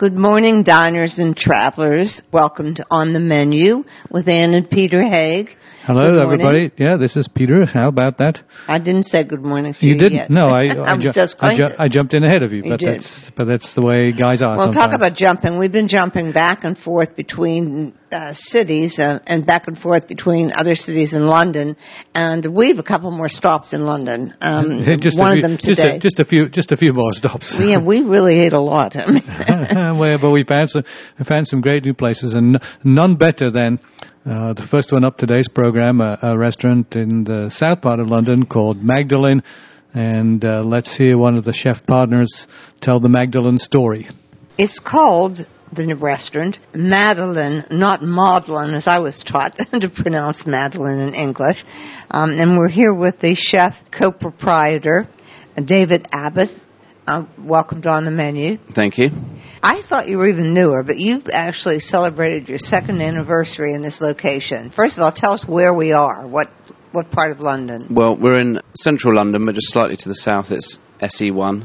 Good morning, diners and travelers. Welcome to On the Menu with Ann and Peter Haig. Hello, everybody. Yeah, this is Peter. How about that? I didn't say good morning to you. You didn't? yet. No, I jumped in ahead of you. But that's the way guys are. Well, sometimes. Talk about jumping. We've been jumping back and forth between cities and back and forth between other cities in London, and we have a couple more stops in London. One of them today. Just a few more stops. Yeah, we really ate a lot. Well, but we found some great new places, and none better than the first one up today's program, a restaurant in the south part of London called Magdalen. And let's hear one of the chef partners tell the Magdalen story. It's called, the restaurant, Madeleine, not Maudlin, as I was taught to pronounce Madeleine in English. And we're here with the chef co-proprietor, David Abbott. Welcome to On the Menu. Thank you. I thought you were even newer, but you've actually celebrated your second anniversary in this location. First of all, tell us where we are. What part of London? Well, we're in central London, but just slightly to the south. It's SE1.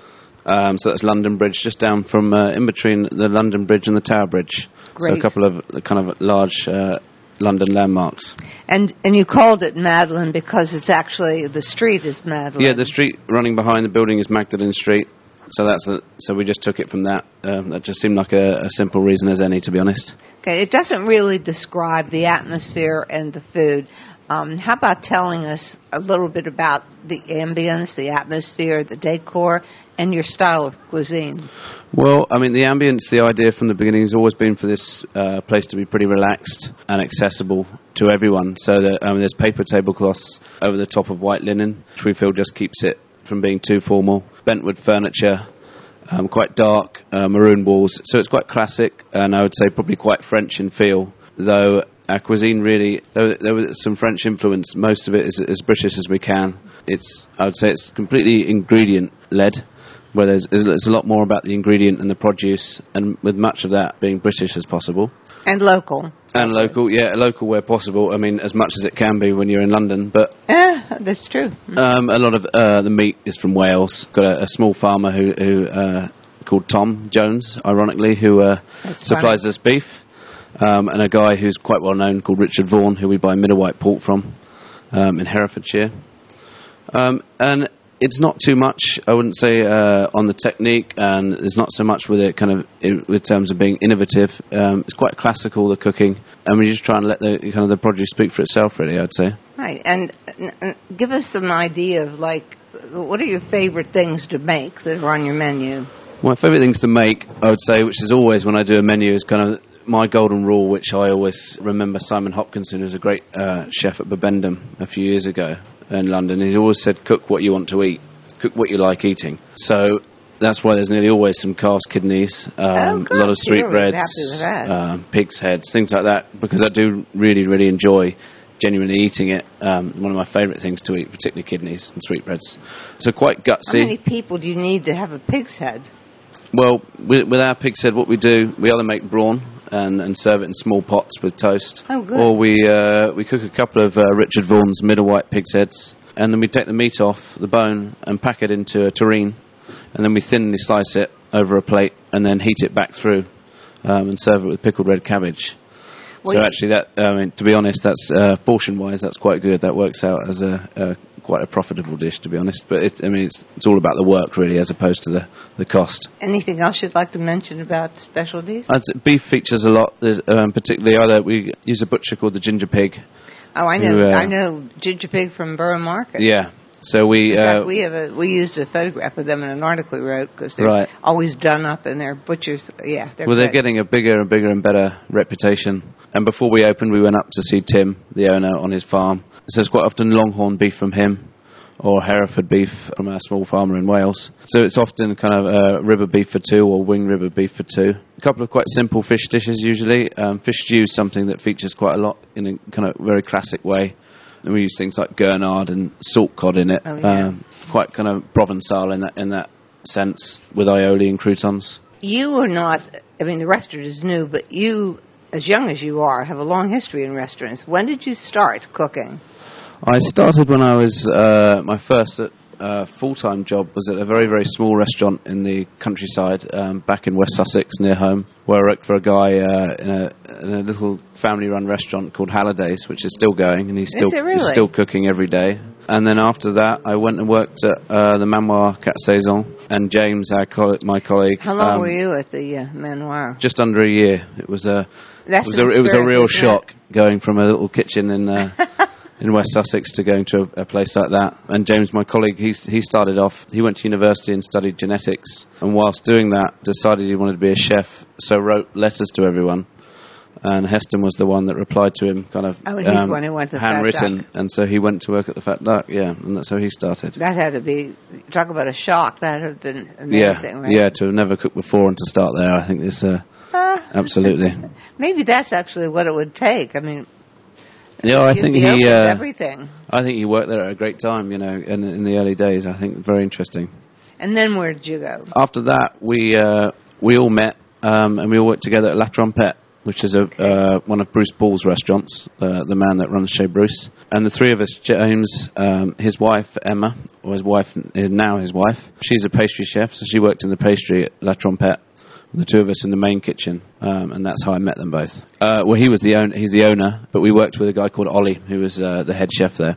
So that's London Bridge, just down from in between the London Bridge and the Tower Bridge. Great. So a couple of kind of large London landmarks. And you called it Madeleine because it's actually, the street is Madeleine. Yeah, the street running behind the building is Magdalen Street. So so we just took it from that. That just seemed like a simple reason as any, to be honest. Okay, it doesn't really describe the atmosphere and the food. How about telling us a little bit about the ambience, the atmosphere, the decor, and your style of cuisine? Well, I mean, the ambience, the idea from the beginning has always been for this place to be pretty relaxed and accessible to everyone. So that there's paper tablecloths over the top of white linen, which we feel just keeps it from being too formal. Bentwood furniture, quite dark, maroon walls. So it's quite classic, and I would say probably quite French in feel, though our cuisine really, there was some French influence. Most of it is as British as we can. I would say it's completely ingredient-led, where there's a lot more about the ingredient and the produce, and with much of that being British as possible. And local. And local, yeah, local where possible. I mean, as much as it can be when you're in London, but... that's true. A lot of the meat is from Wales. Got a small farmer who called Tom Jones, ironically, who supplies us beef. And a guy who's quite well known called Richard Vaughan, who we buy Middlewhite pork from in Herefordshire. And it's not too much, I wouldn't say, on the technique, and there's not so much with it kind of in terms of being innovative. It's quite classical, the cooking, and we just try and let the produce speak for itself, really, I'd say. Right, and give us some idea of, what are your favorite things to make that are on your menu? My favourite things to make, I would say, which is always when I do a menu, is kind of my golden rule, which I always remember Simon Hopkinson, who's a great chef at Bibendum a few years ago in London. He's always said, cook what you want to eat, cook what you like eating. So that's why there's nearly always some calf's kidneys, a lot of sweetbreads, pig's heads, things like that, because I do really, really enjoy genuinely eating it. One of my favourite things to eat, particularly kidneys and sweetbreads. So quite gutsy. How many people do you need to have a pig's head? Well, with our pig's head, what we do, we either make brawn and serve it in small pots with toast. Oh, good. Or we cook a couple of Richard Vaughan's Middlewhite pig's heads, and then we take the meat off the bone and pack it into a tureen, and then we thinly slice it over a plate and then heat it back through and serve it with pickled red cabbage. Well, so actually, to be honest, that's portion-wise, that's quite good. That works out as quite a profitable dish, to be honest. But it's all about the work, really, as opposed to the cost. Anything else you'd like to mention about specialties? Beef features a lot. There's particularly we use a butcher called the Ginger Pig. Oh, I know. I know Ginger Pig from Borough Market. Yeah. So we used a photograph of them in an article we wrote because they're always done up and they're butchers. Yeah. They're getting a bigger and bigger and better reputation. And before we opened, we went up to see Tim, the owner, on his farm. So it's quite often Longhorn beef from him, or Hereford beef from our small farmer in Wales. So it's often kind of ribber beef for two or wing ribber beef for two. A couple of quite simple fish dishes usually. Fish stew is something that features quite a lot in a kind of very classic way. And we use things like gurnard and salt cod in it. Oh, yeah. Quite kind of Provençal in that sense, with aioli and croutons. You are not, the restaurant is new, but you, as young as you are, have a long history in restaurants. When did you start cooking? I started when I was my first at full-time job was at a very, very small restaurant in the countryside, back in West Sussex, near home, where I worked for a guy in a little family-run restaurant called Halliday's, which is still going, and he's still cooking every day. And then after that, I went and worked at the Manoir Quatre Saisons, and James, my colleague. How long were you at the Manoir? Just under a year. It was a real shock going from a little kitchen in West Sussex to going to a place like that. And James, my colleague, he started off, he went to university and studied genetics, and whilst doing that decided he wanted to be a chef, so wrote letters to everyone. And Heston was the one that replied to him, kind of he's the one who went to the handwritten, Fat Duck. and so he went to work at the Fat Duck, and that's how he started. That had to be, talk about a shock, that had been amazing, right? Yeah, to have never cooked before and to start there, I think is absolutely. Maybe that's actually what it would take. I mean, I think everything. I think he worked there at a great time, in the early days. I think very interesting. And then where did you go? After that, we all met, and we all worked together at La Trompette, which is one of Bruce Ball's restaurants, the man that runs Chez Bruce. And the three of us, James, his wife, Emma, or his wife is now his wife. She's a pastry chef, so she worked in the pastry at La Trompette. The two of us in the main kitchen, and that's how I met them both. He's the owner, but we worked with a guy called Ollie, who was the head chef there.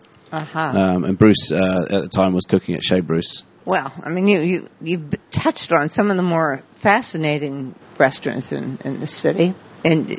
And Bruce, at the time, was cooking at Chez Bruce. Well, I mean, you touched on some of the more fascinating restaurants in the city, and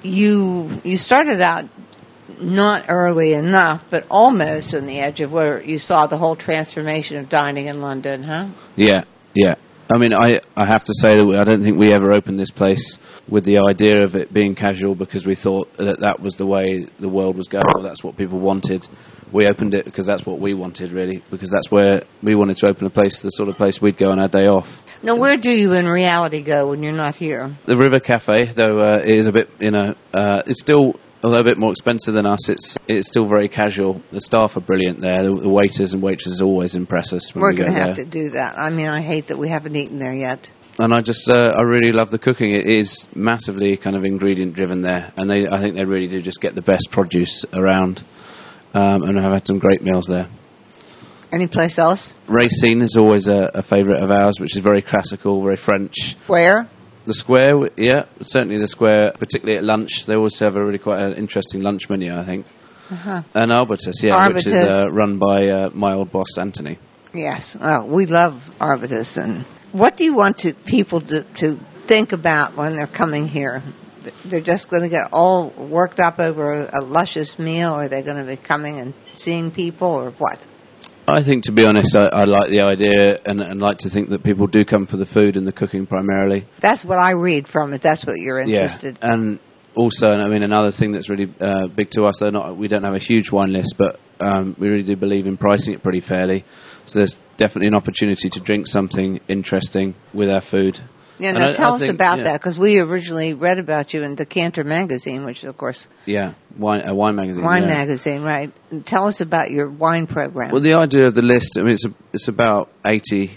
you started out not early enough, but almost on the edge of where you saw the whole transformation of dining in London, huh? Yeah. I mean, I have to say that I don't think we ever opened this place with the idea of it being casual because we thought that was the way the world was going, or that's what people wanted. We opened it because that's what we wanted, really, because that's where we wanted to open a place, the sort of place we'd go on our day off. Now, where do you in reality go when you're not here? The River Cafe, though, it is a bit, it's still, although a bit more expensive than us, it's still very casual. The staff are brilliant there. The waiters and waitresses always impress us. We're going to have to do that. I mean, I hate that we haven't eaten there yet. And I really love the cooking. It is massively kind of ingredient driven there, and I think they really do just get the best produce around. And I've had some great meals there. Any place else? Racine is always a favourite of ours, which is very classical, very French. Where? The Square, yeah, certainly the Square, particularly at lunch. They always have a really quite an interesting lunch menu, I think. And Arbutus, which is run by my old boss, Anthony. Yes, we love Arbutus. And what do you want people to think about when they're coming here? They're just going to get all worked up over a luscious meal, or are they going to be coming and seeing people, or what? I think, to be honest, I like the idea and like to think that people do come for the food and the cooking primarily. That's what I read from it. That's what you're interested in. And also, I mean, another thing that's really big to us, we don't have a huge wine list, but we really do believe in pricing it pretty fairly. So there's definitely an opportunity to drink something interesting with our food. Yeah, now tell us about that, because we originally read about you in Decanter magazine, which, of course... Yeah, a wine magazine. Wine magazine, right. And tell us about your wine program. Well, the idea of the list, I mean, it's about 80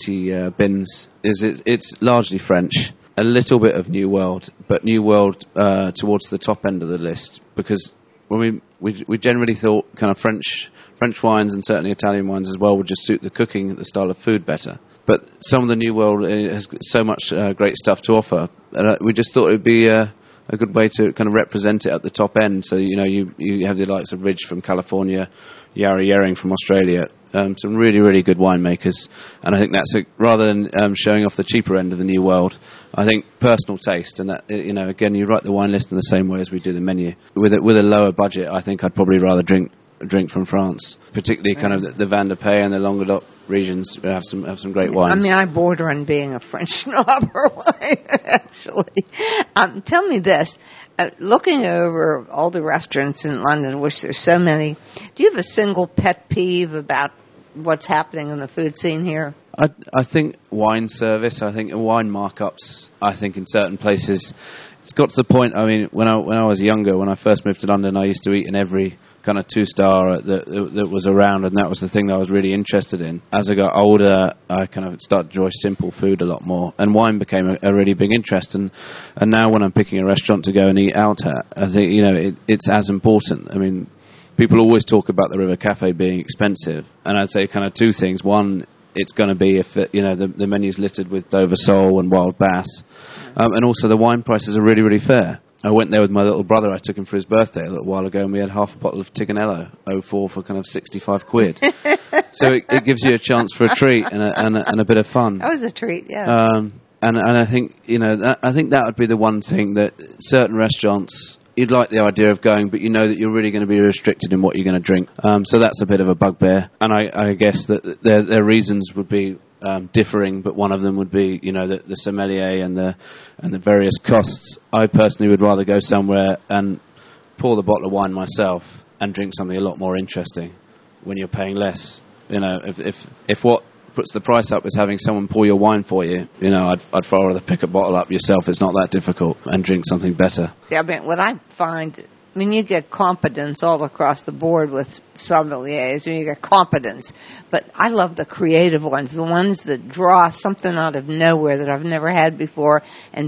bins. It's largely French, a little bit of New World, but New World towards the top end of the list, because when we generally thought kind of French wines, and certainly Italian wines as well, would just suit the cooking, the style of food better. But some of the New World has so much great stuff to offer. And we just thought it would be a good way to kind of represent it at the top end. So, you have the likes of Ridge from California, Yarra Yering from Australia, some really, really good winemakers. And I think that's rather than showing off the cheaper end of the New World, I think personal taste. And that, again, you write the wine list in the same way as we do the menu. With a lower budget, I think I'd probably rather drink from France, particularly kind of the Van der Pey and the Languedoc regions have some great wines. I mean, I border on being a French snob or wine, actually. Tell me this. Looking over all the restaurants in London, which there's so many, do you have a single pet peeve about what's happening in the food scene here? I think wine service, I think wine markups, I think in certain places, it's got to the point, I mean, when I was younger, when I first moved to London, I used to eat in every kind of 2-star that was around, and that was the thing that I was really interested in. As I got older, I kind of started to enjoy simple food a lot more, and wine became a really big interest. And now when I'm picking a restaurant to go and eat out at, I think it's as important. I mean, people always talk about the River Cafe being expensive, and I'd say kind of two things. One, it's going to be if the menu's littered with Dover sole and wild bass, and also the wine prices are really, really fair. I went there with my little brother. I took him for his birthday a little while ago, and we had half a bottle of Tiganello 04 for kind of 65 quid. So it gives you a chance for a treat and a bit of fun. That was a treat, yeah. And I think I think that would be the one thing that certain restaurants you'd like the idea of going, but you know that you're really going to be restricted in what you're going to drink. So that's a bit of a bugbear. And I guess that their reasons would be differing, but one of them would be the sommelier and the various costs. I personally would rather go somewhere and pour the bottle of wine myself and drink something a lot more interesting when you're paying less. If what puts the price up is having someone pour your wine for you, I'd far rather pick a bottle up yourself. It's not that difficult, and drink something better. See, what I find, you get competence all across the board with sommeliers, and you get competence, but I love the creative ones, the ones that draw something out of nowhere that I've never had before and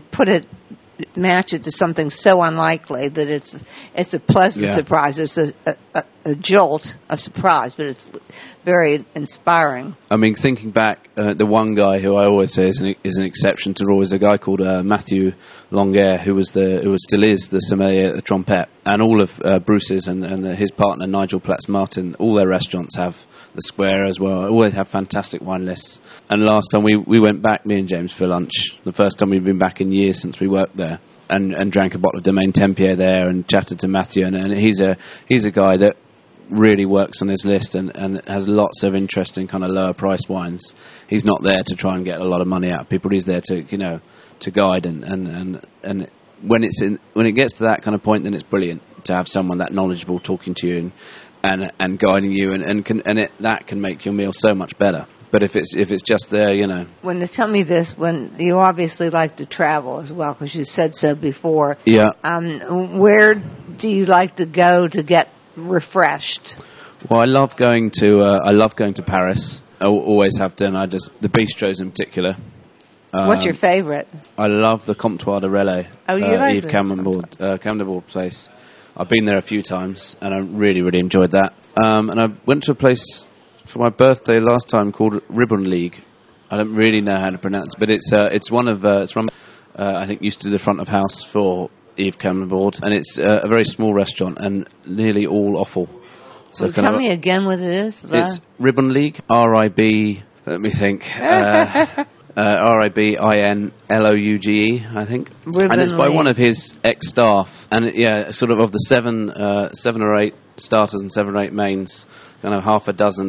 match it to something so unlikely that it's a pleasant surprise. It's a jolt, a surprise, but it's very inspiring. Thinking back, the one guy who I always say is an exception to rule is a guy called Matthew Longueur, who still is the sommelier at the Trompette, and all of Bruce's and his partner Nigel Platts-Martin. All their restaurants have the Square as well. Always have fantastic wine lists. And last time we went back, me and James, for lunch. The first time we've been back in years since we worked there, and drank a bottle of Domaine Tempier there, and chatted to Matthew. And he's a guy that really works on his list and has lots of interesting kind of lower priced wines. He's not there to try and get a lot of money out of people. He's there to guide and when it gets to that kind of point, then it's brilliant to have someone that knowledgeable talking to you and guiding you that can make your meal so much better. But if it's just there, When they tell me this, when you obviously like to travel as well, because you said so before. Yeah. Where do you like to go to get refreshed? Well, I love going to Paris. I always have done. The bistros in particular. What's your favourite? I love the Comptoir de Relais. Oh, you like Yves Camembert place. I've been there a few times, and I really, really enjoyed that. And I went to a place for my birthday last time called Ribbon League. I don't really know how to pronounce it, but it's from I think used to be the front of house for Yves Camembert, and it's a very small restaurant and nearly all offal. So tell me again what it is. It's Ribbon League, RIB. Let me think. RIBINLOUGE, I think. Ribbon and it's by League. one of his ex-staff. And sort of the seven or eight starters and 7 or 8 mains, kind of half a dozen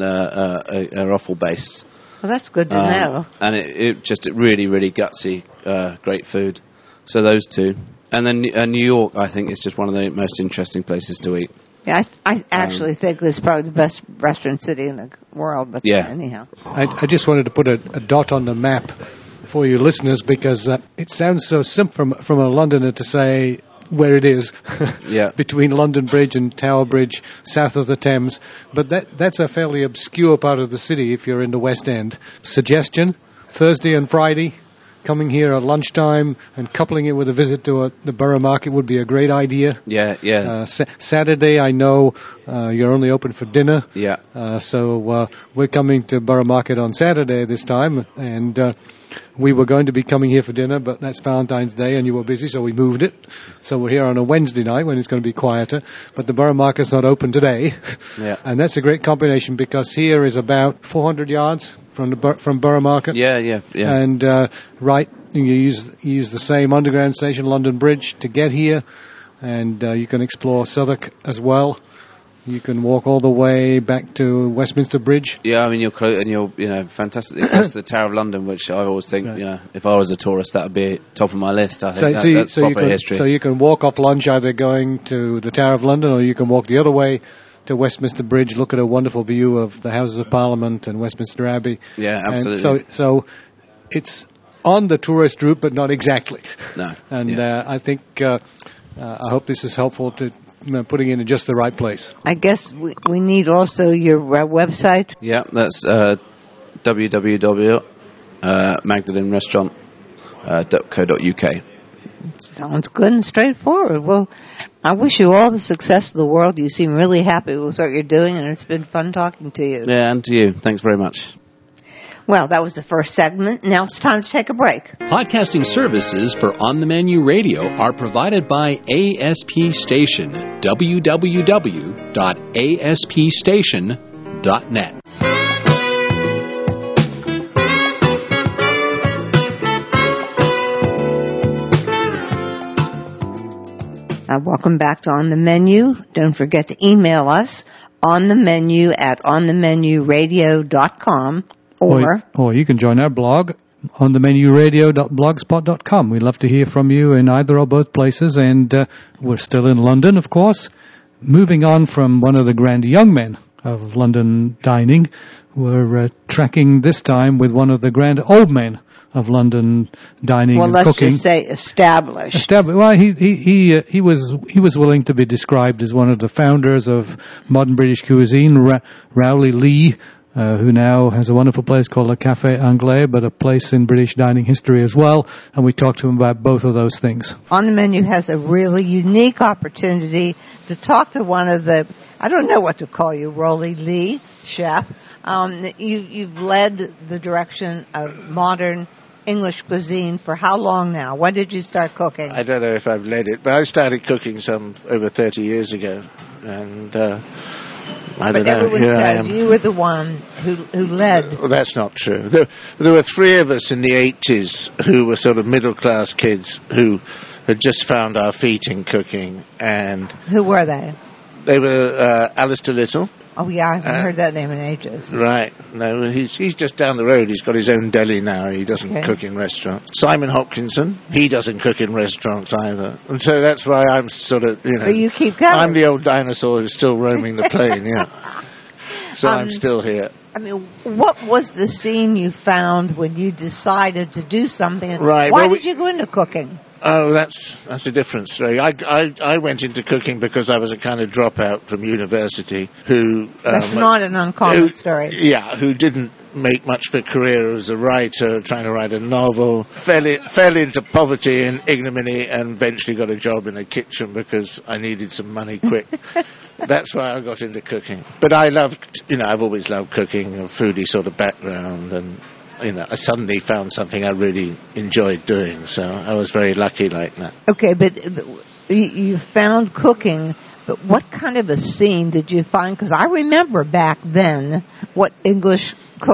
are offal based. Well, that's good to know. And it really, really gutsy, great food. So those two. And then New York, I think, is just one of the most interesting places to eat. Yeah, I actually think this is probably the best restaurant city in the world, but anyhow. I just wanted to put a dot on the map for you listeners, because it sounds so simple from a Londoner to say where it is, between London Bridge and Tower Bridge, south of the Thames. But that's a fairly obscure part of the city if you're in the West End. Suggestion, Thursday and Friday, coming here at lunchtime and coupling it with a visit to the Borough Market would be a great idea. Yeah. Saturday, I know you're only open for dinner. Yeah. So we're coming to Borough Market on Saturday this time, and we were going to be coming here for dinner, but that's Valentine's Day and you were busy, so we moved it. So we're here on a Wednesday night when it's going to be quieter, but the Borough Market's not open today. Yeah. And that's a great combination, because here is about 400 yards from Borough Market. Yeah. And you use the same underground station, London Bridge, to get here, and you can explore Southwark as well. You can walk all the way back to Westminster Bridge. Yeah, I mean you're fantastically close to the Tower of London, which I always think if I was a tourist that would be top of my list. I think that's proper history. So you can walk off lunch either going to the Tower of London, or you can walk the other way to Westminster Bridge, look at a wonderful view of the Houses of Parliament and Westminster Abbey. Yeah, absolutely. And so it's on the tourist route, but not exactly. No. And I think I hope this is helpful to putting it in just the right place. I guess we need also your website. Yeah, that's www.magdalenrestaurant.co.uk. Sounds good and straightforward. Well, I wish you all the success of the world. You seem really happy with what you're doing, and it's been fun talking to you. Yeah, and to you. Thanks very much. Well, that was the first segment. Now it's time to take a break. Podcasting services for On the Menu Radio are provided by ASP Station, www.aspstation.net. Welcome back to On the Menu. Don't forget to email us on the menu at onthemenuradio.com or you can join our blog on themenuradio.blogspot.com. We'd love to hear from you in either or both places, and we're still in London, of course. Moving on from one of the grand young men of London dining, we're tracking this time with one of the grand old men of London dining and cooking. Well, let's just say established. Well, he was willing to be described as one of the founders of modern British cuisine. Rowley Lee, who now has a wonderful place called Le Café Anglais, but a place in British dining history as well. And we talked to him about both of those things. On the Menu has a really unique opportunity to talk to one of the, I don't know what to call you, Rowley Lee, chef. You've led the direction of modern English cuisine for how long now? When did you start cooking? I don't know if I've led it, but I started cooking some over 30 years ago. And I don't know. Everyone Here says I am. you were the one who led. Well, that's not true. There were three of us in the 80s who were sort of middle-class kids who had just found our feet in cooking. And who were they? They were Alistair Little. Oh, yeah, I haven't heard that name in ages. Right. No, he's just down the road. He's got his own deli now. He doesn't cook in restaurants. Simon Hopkinson, he doesn't cook in restaurants either. And so that's why I'm sort of, But you keep going. I'm the old dinosaur who's still roaming the plain, yeah. So I'm still here. I mean, what was the scene you found when you decided to do something? Right. Why did you go into cooking? Oh, that's a different story. I went into cooking because I was a kind of dropout from university who... That's not an uncommon story. Yeah, who didn't make much of a career as a writer, trying to write a novel, fell into poverty and ignominy, and eventually got a job in a kitchen because I needed some money quick. That's why I got into cooking. But I loved, I've always loved cooking, a foodie sort of background, and I suddenly found something I really enjoyed doing, so I was very lucky like that. Okay, but you found cooking, but what kind of a scene did you find? Because I remember back then what English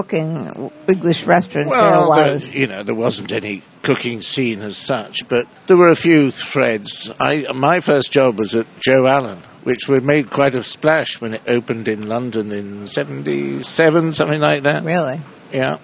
restaurant there was. There wasn't any cooking scene as such, but there were a few threads. My first job was at Joe Allen, which made quite a splash when it opened in London in 77, something like that. Really? Yeah.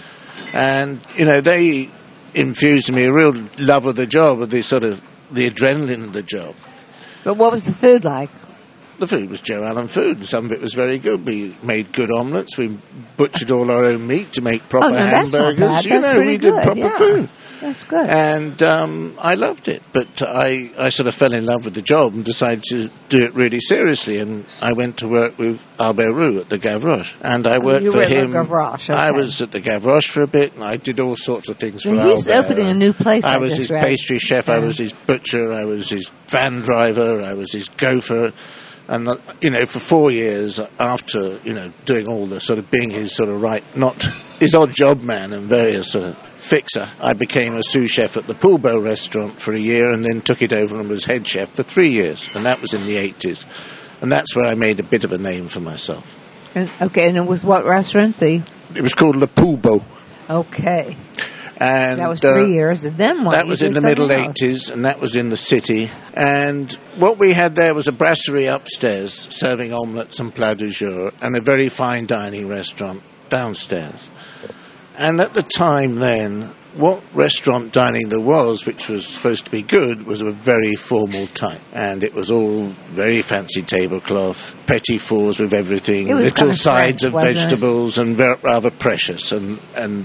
And, they infused in me a real love of the job, of the adrenaline of the job. But what was the food like? The food was Joe Allen food. Some of it was very good. We made good omelettes. We butchered all our own meat to make proper hamburgers. That's not bad. We did proper food. That's good. And I loved it. But I sort of fell in love with the job and decided to do it really seriously. And I went to work with Albert Roux at the Gavroche. And I worked for him. Gavroche, okay. I was at the Gavroche for a bit, and I did all sorts of things for Albert. He's opening a new place. I was his pastry chef. Yeah. I was his butcher. I was his van driver. I was his gopher. And, for 4 years after, doing all the sort of being his sort of not his odd job man and various sort of fixer, I became a sous chef at the Pool Bowl restaurant for a year and then took it over and was head chef for 3 years. And that was in the 80s. And that's where I made a bit of a name for myself. And it was what restaurant? It was called Le Pool Bowl. Okay. And that was 3 years, and then what? That was in the middle 80s, and that was in the city. And what we had there was a brasserie upstairs, serving omelettes and plat du jour, and a very fine dining restaurant downstairs. And at the time then, what restaurant dining there was, which was supposed to be good, was a very formal type. And it was all very fancy tablecloth, petit fours with everything, little sides of vegetables, and rather precious. And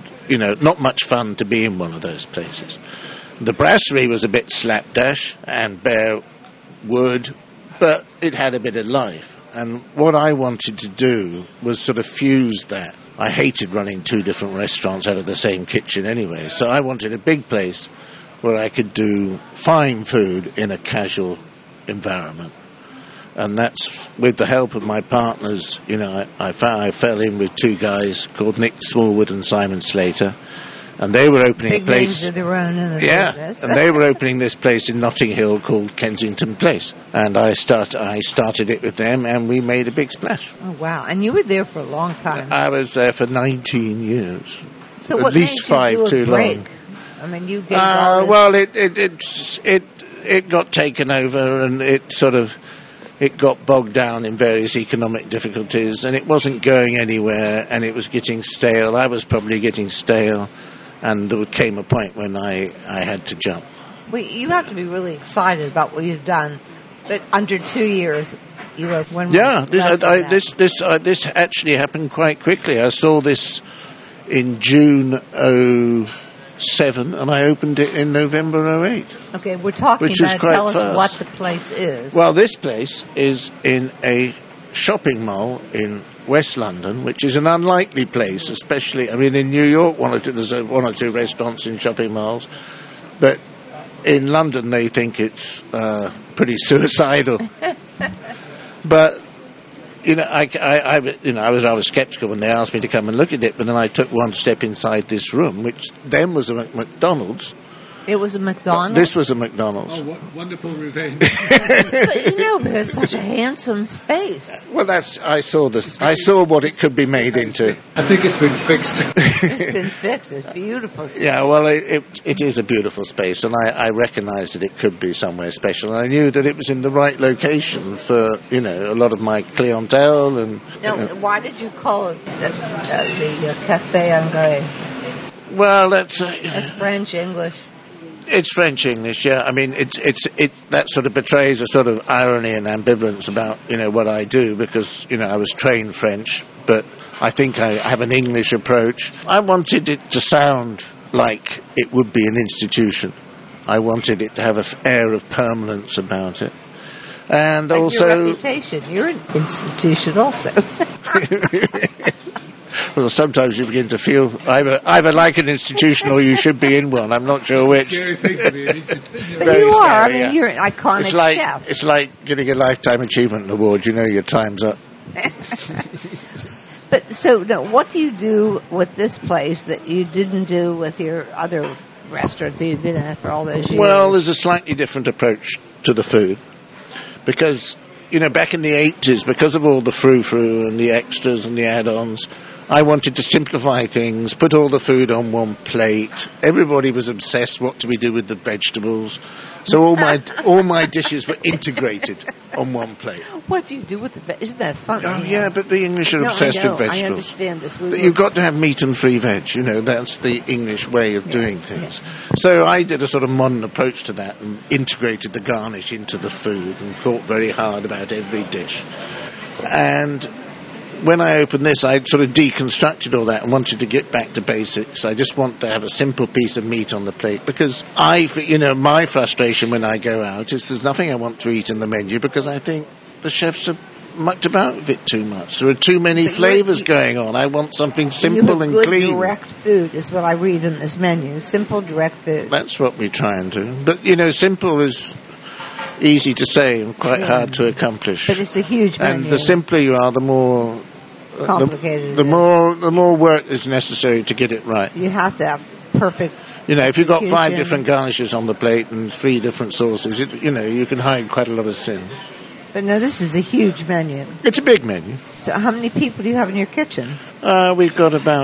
not much fun to be in one of those places. The brasserie was a bit slapdash and bare wood, but it had a bit of life. And what I wanted to do was sort of fuse that. I hated running two different restaurants out of the same kitchen anyway, so I wanted a big place where I could do fine food in a casual environment. And that's with the help of my partners. You know, I fell in with two guys called Nick Smallwood and Simon Slater, and they were opening Big a place. names of their own in the business. And they were opening this place in Notting Hill called Kensington Place, and I started it with them, and we made a big splash. Oh wow! And you were there for a long time. I was there for 19 years. So at what least made you 5 do a too break? long. I mean, you gave all this. Well, it got taken over, and it got bogged down in various economic difficulties, and it wasn't going anywhere, and it was getting stale. I was probably getting stale, and there came a point when I had to jump. Well, you have to be really excited about what you've done. But under 2 years, you were one. Yeah, this actually happened quite quickly. I saw this in June 2007, and I opened it in November 2008. Okay, we're talking Which is about quite tell us fast. what the place is. Well, this place is in a shopping mall in West London, which is an unlikely place, especially, I mean, in New York, there's one or two restaurants in shopping malls, but in London they think it's pretty suicidal. But you know, I was rather sceptical when they asked me to come and look at it, but then I took one step inside this room, which then was a McDonald's. It was a McDonald's? This was a McDonald's. Oh, what wonderful revenge. But you know, but it's such a handsome space. Well, I saw what it could be made into. I think it's been fixed. It's been fixed. It's beautiful. Yeah, well, it is a beautiful space, and I recognised that it could be somewhere special, and I knew that it was in the right location for, you know, a lot of my clientele. And Now, why did you call it the Café Anglais? well, that's French, English. it's French English. Yeah, I mean, it that sort of betrays a sort of irony and ambivalence about, you know, what I do, because, you know, I was trained French, but I think I have an English approach. I wanted it to sound like it would be an institution. I wanted it to have an air of permanence about it. And Like also, your reputation. You're an institution also. well, sometimes you begin to feel either like an institution or you should be in one. I'm not sure which. Scary thing to be an institution. But Very you are. I scary, mean, yeah. you're an iconic chef. It's like getting a Lifetime Achievement Award. You know your time's up. But so, no, what do you do with this place that you didn't do with your other restaurants that you've been at for all those years? Well, there's a slightly different approach to the food. Because, you know, back in the 80s, because of all the frou-frou and the extras and the add-ons, I wanted to simplify things, put all the food on one plate. Everybody was obsessed, what do we do with the vegetables? So all my dishes were integrated on one plate. What do you do with the Isn't that funny? Oh, yeah, but the English are obsessed with I vegetables. understand this. You've got to have meat and free veg, you know, that's the English way of doing things. So I did a sort of modern approach to that and integrated the garnish into the food and thought very hard about every dish. And when I opened this, I sort of deconstructed all that and wanted to get back to basics. I just want to have a simple piece of meat on the plate, because my frustration when I go out is there's nothing I want to eat in the menu because I think the chefs have mucked about with it too much. There are too many flavours going on. I want something simple and good, clean. Direct food is what I read in this menu. Simple, direct food. That's what we try and do. But, you know, simple is easy to say and quite hard to accomplish. But it's a huge menu. And the simpler you are, the more complicated. the more work is necessary to get it right. You have to have perfect. You know, if you've got 5 execution. different garnishes on the plate and 3 different sauces, you can hide quite a lot of sin. But no, this is a huge menu. It's a big menu. So how many people do you have in your kitchen? We've got about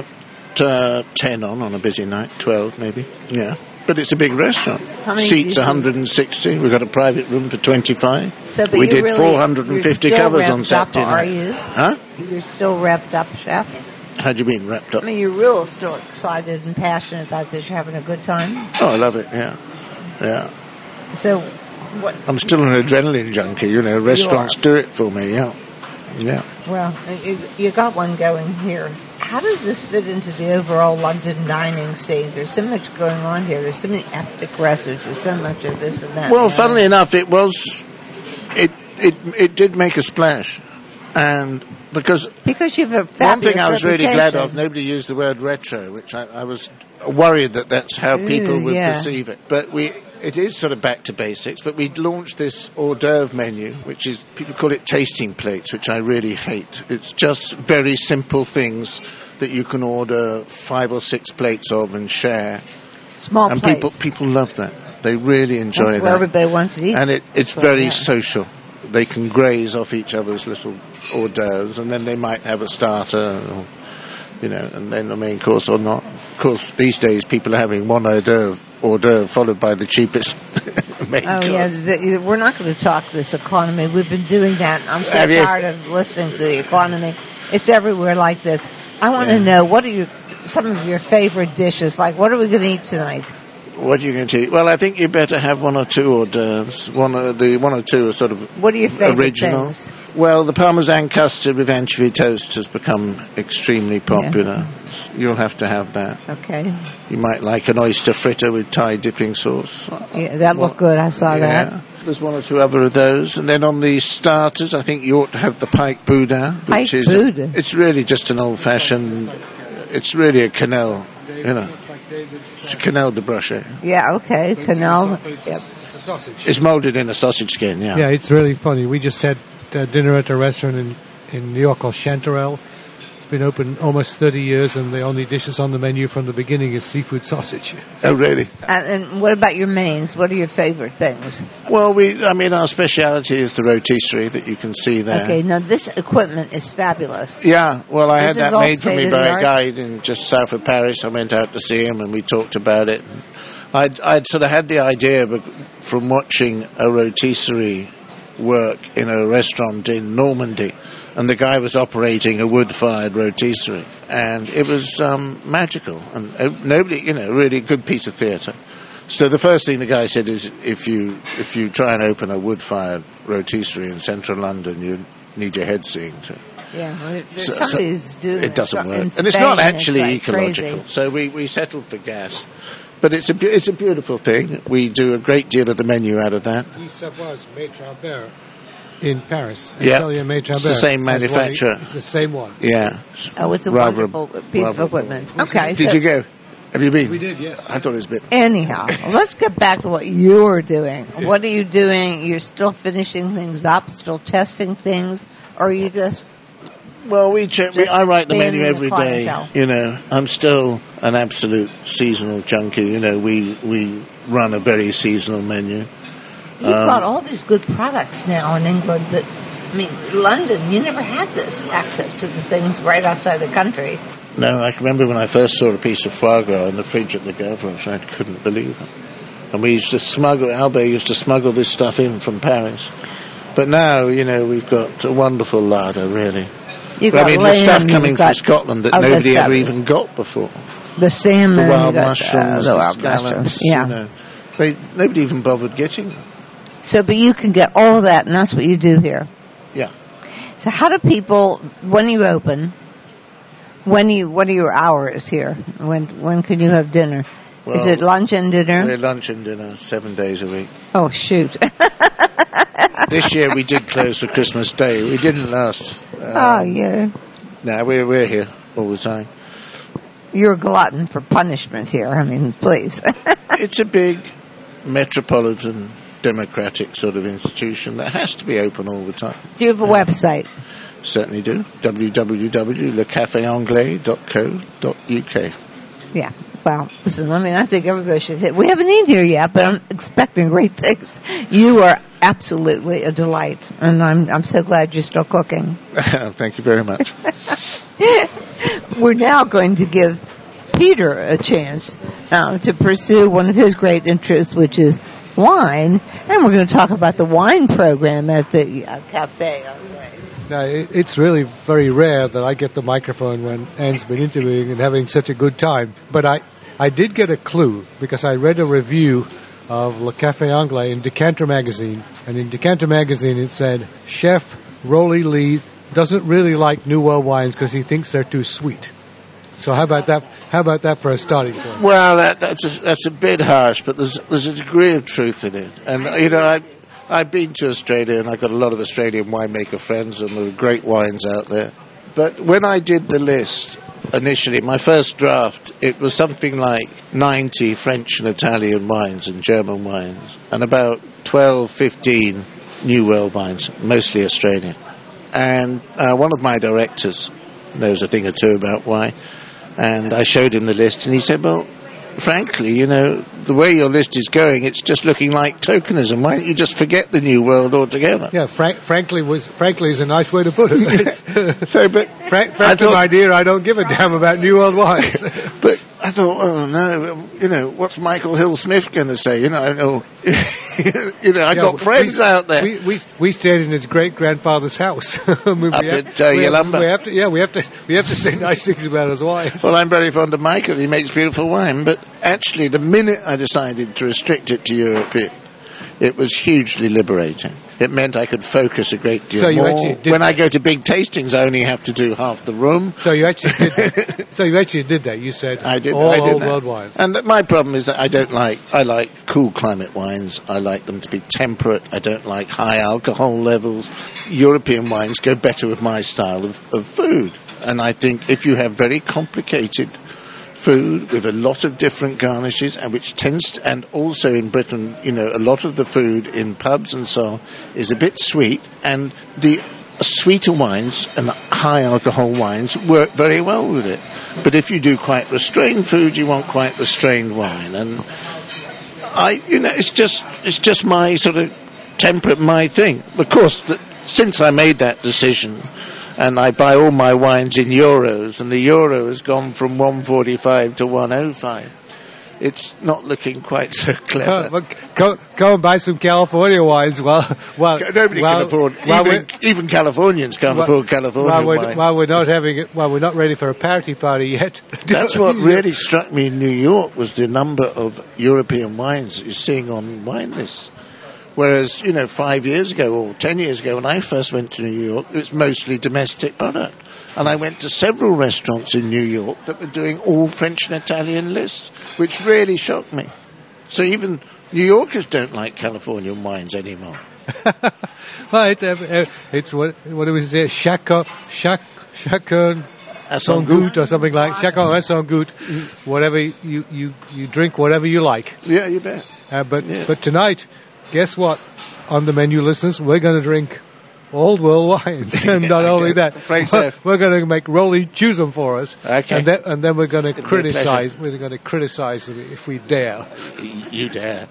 10 on a busy night, 12 maybe. Yeah. But it's a big restaurant. How many Seats do you 160. We've got a private room for 25. So, but we did you're 450 you're still covers on revved up, Saturday are night. you? Huh? You're still revved up, chef? How do you mean, wrapped up? I mean, you're real still excited and passionate about this. You're having a good time? Oh, I love it, yeah. Yeah. So, what? I'm still an adrenaline junkie, you know. Restaurants do it for me, yeah. Yeah. Well, you got one going here. How does this fit into the overall London dining scene? There's so much going on here. There's so many ethnic restaurants. There's so much of this and that. Well, funnily enough, it did make a splash. And because you have a one fabulous thing I was really glad of, reputation. nobody used the word retro, which I was worried that that's how people would yeah. perceive it. But it is sort of back to basics, but we launched this hors d'oeuvre menu, which is, people call it tasting plates, which I really hate. It's just very simple things that you can order 5 or 6 plates of and share. Small And plates. people love that. They really enjoy That's that. where everybody wants to eat. And it's So, very yeah. social. They can graze off each other's little hors d'oeuvres, and then they might have a starter, or, and then the main course or not. Of course, these days people are having one hors d'oeuvre followed by the cheapest main course. Yes. We're not going to talk this economy. We've been doing that. I'm so Have you? tired of listening to the economy. It's everywhere like this. I want to know, what are some of your favorite dishes? Like, what are we going to eat tonight? What are you going to eat? Well, I think you better have 1 or 2 hors d'oeuvres. One or two are sort of What are your favorite original. things? Well, the Parmesan custard with anchovy toast has become extremely popular. You'll have to have that. Okay. You might like an oyster fritter with Thai dipping sauce. Yeah, that looked good. I saw that. There's 1 or 2 other of those. And then on the starters, I think you ought to have the pike boudin. Pike boudin? It's really just an old-fashioned, it's really a quenelle, It's a quenelle de brochet. Yeah, okay. Canal. Yep. It's a sausage. It's molded in a sausage skin, yeah. Yeah, it's really funny. We just had dinner at a restaurant in New York called Chanterelle. It's been open almost 30 years, and the only dishes on the menu from the beginning is seafood sausage. Oh, really? And what about your mains? What are your favorite things? Well, our speciality is the rotisserie that you can see there. Okay, now this equipment is fabulous. Yeah, well, I had This is that all made for me by a state-of-the-art? guide in just south of Paris. I went out to see him and we talked about it. I'd sort of had the idea from watching a rotisserie work in a restaurant in Normandy, and the guy was operating a wood-fired rotisserie, and it was magical, and nobody, really good piece of theatre. So the first thing the guy said is, if you try and open a wood-fired rotisserie in central London, you need your head seen to. Yeah, somebody's doing it doesn't in work, and Spain, it's not actually like ecological. crazy. So we settled for gas, but it's a beautiful thing. We do a great deal of the menu out of that. Guy Savoy's Maître Albert in Paris. Yeah, Atelier Maître it's the Albert. same manufacturer. It's the same one. Yeah. Oh, it's a Rather- wonderful piece of rather- equipment. Okay. Did you go? Have you been? We did, yeah. I thought it was a bit. Anyhow, let's get back to what you're doing. What are you doing? You're still finishing things up, still testing things, or are you just... Well, I write the menu expanding every the day. clientele. I'm still an absolute seasonal junkie. We run a very seasonal menu. You've got all these good products now in England that, London, you never had this access to the things right outside the country. No, I can remember when I first saw a piece of foie gras in the fridge at the Gavroche, I couldn't believe it. And we used to Albert used to smuggle this stuff in from Paris. But now, we've got a wonderful larder, really. You got the lamb, stuff you've coming from got Scotland that other nobody stuff. ever even got before. The salmon, The wild you got, mushrooms, the the wild scallops, mushrooms. Yeah. Nobody even bothered getting them. So, but you can get all that, and that's what you do here. Yeah. So how do people, when you open, what are your hours here? When can you have dinner? Well, Is it lunch and dinner? We're lunch and dinner 7 days a week. Oh, shoot. This year we did close for Christmas Day. We didn't last. Oh, yeah. No, we're here all the time. You're a glutton for punishment here. Please. It's a big metropolitan democratic sort of institution that has to be open all the time. Do you have a website? Certainly do. www.lecafeanglais.co.uk. Yeah. Well, listen, I think everybody should hit. We haven't eaten here yet, but I'm expecting great things. You are absolutely a delight, and I'm so glad you're still cooking. Thank you very much. We're now going to give Peter a chance to pursue one of his great interests, which is wine, and we're going to talk about the wine program at the Cafe Anglais. Now, it's really very rare that I get the microphone when Anne's been interviewing and having such a good time. But I did get a clue because I read a review of Le Café Anglais in Decanter magazine. And in Decanter magazine it said, Chef Rolly Lee doesn't really like New World wines because he thinks they're too sweet. So how about that? How about that for a starting point? Well, that's a bit harsh, but there's a degree of truth in it. And, I've been to Australia, and I've got a lot of Australian winemaker friends, and there are great wines out there. But when I did the list initially, my first draft, it was something like 90 French and Italian wines and German wines, and about 12, 15 New World wines, mostly Australian. And one of my directors knows a thing or two about wine, and I showed him the list, and he said, well, frankly, you know, the way your list is going, it's just looking like tokenism. Why don't you just forget the New World altogether? Yeah, frankly is a nice way to put it. So, but frankly, my dear, I don't give a damn about New World wines. But I thought, oh no, you know, what's Michael Hill Smith going to say? You know, I got friends out there. We stayed in his great grandfather's house. Up at Yalumba. We have to say nice things about his wines. Well, I'm very fond of Michael. He makes beautiful wine. But actually, the minute I decided to restrict it to Europe, it was hugely liberating. It meant I could focus a great deal more. When I go to big tastings, I only have to do half the room. So you actually did that. So you actually did that. You said I did old world wines. And my problem is that I like cool climate wines. I like them to be temperate. I don't like high alcohol levels. European wines go better with my style of food. And I think if you have very complicated food with a lot of different garnishes, and which tends to, and also in Britain, you know, a lot of the food in pubs and so on is a bit sweet, and the sweeter wines and the high alcohol wines work very well with it. But if you do quite restrained food, you want quite restrained wine. And it's just my sort of temperate, my thing. Of course, since I made that decision, and I buy all my wines in euros, and the euro has gone from 145 to 105. It's not looking quite so clever. Go and buy some California wines. Nobody can afford. Even Californians can't afford California wines. While we're not ready for a party yet. That's what really struck me in New York, was the number of European wines that you're seeing on wine lists. Whereas, 5 years ago or 10 years ago when I first went to New York, it was mostly domestic product. And I went to several restaurants in New York that were doing all French and Italian lists, which really shocked me. So even New Yorkers don't like Californian wines anymore. Well, it's what do we say? Chacun son goût or something like Chacun son goût. Whatever you drink, whatever you like. Yeah, you bet. But tonight, guess what? On the menu, listeners, we're going to drink old world wines, and not only that, we're going to make Rolly choose them for us. Okay. And then we're going to criticize. We're going to criticize them if we dare. You dare.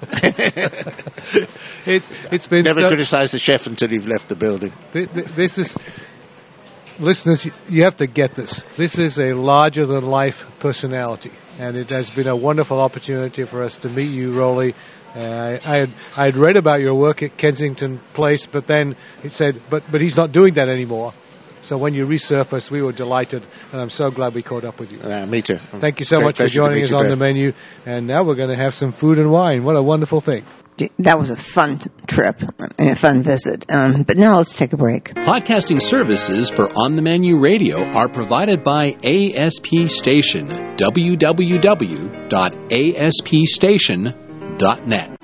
It's been never criticize the chef until you've left the building. This is. Listeners, you have to get this. This is a larger-than-life personality, and it has been a wonderful opportunity for us to meet you, Rolly. I had read about your work at Kensington Place, but then it said, but he's not doing that anymore. So when you resurfaced, we were delighted, and I'm so glad we caught up with you. Me too. Thank you so much for joining us on the menu, and now we're going to have some food and wine. What a wonderful thing. That was a fun trip and a fun visit. But now let's take a break. Podcasting services for On the Menu Radio are provided by ASP Station. www.aspstation.net.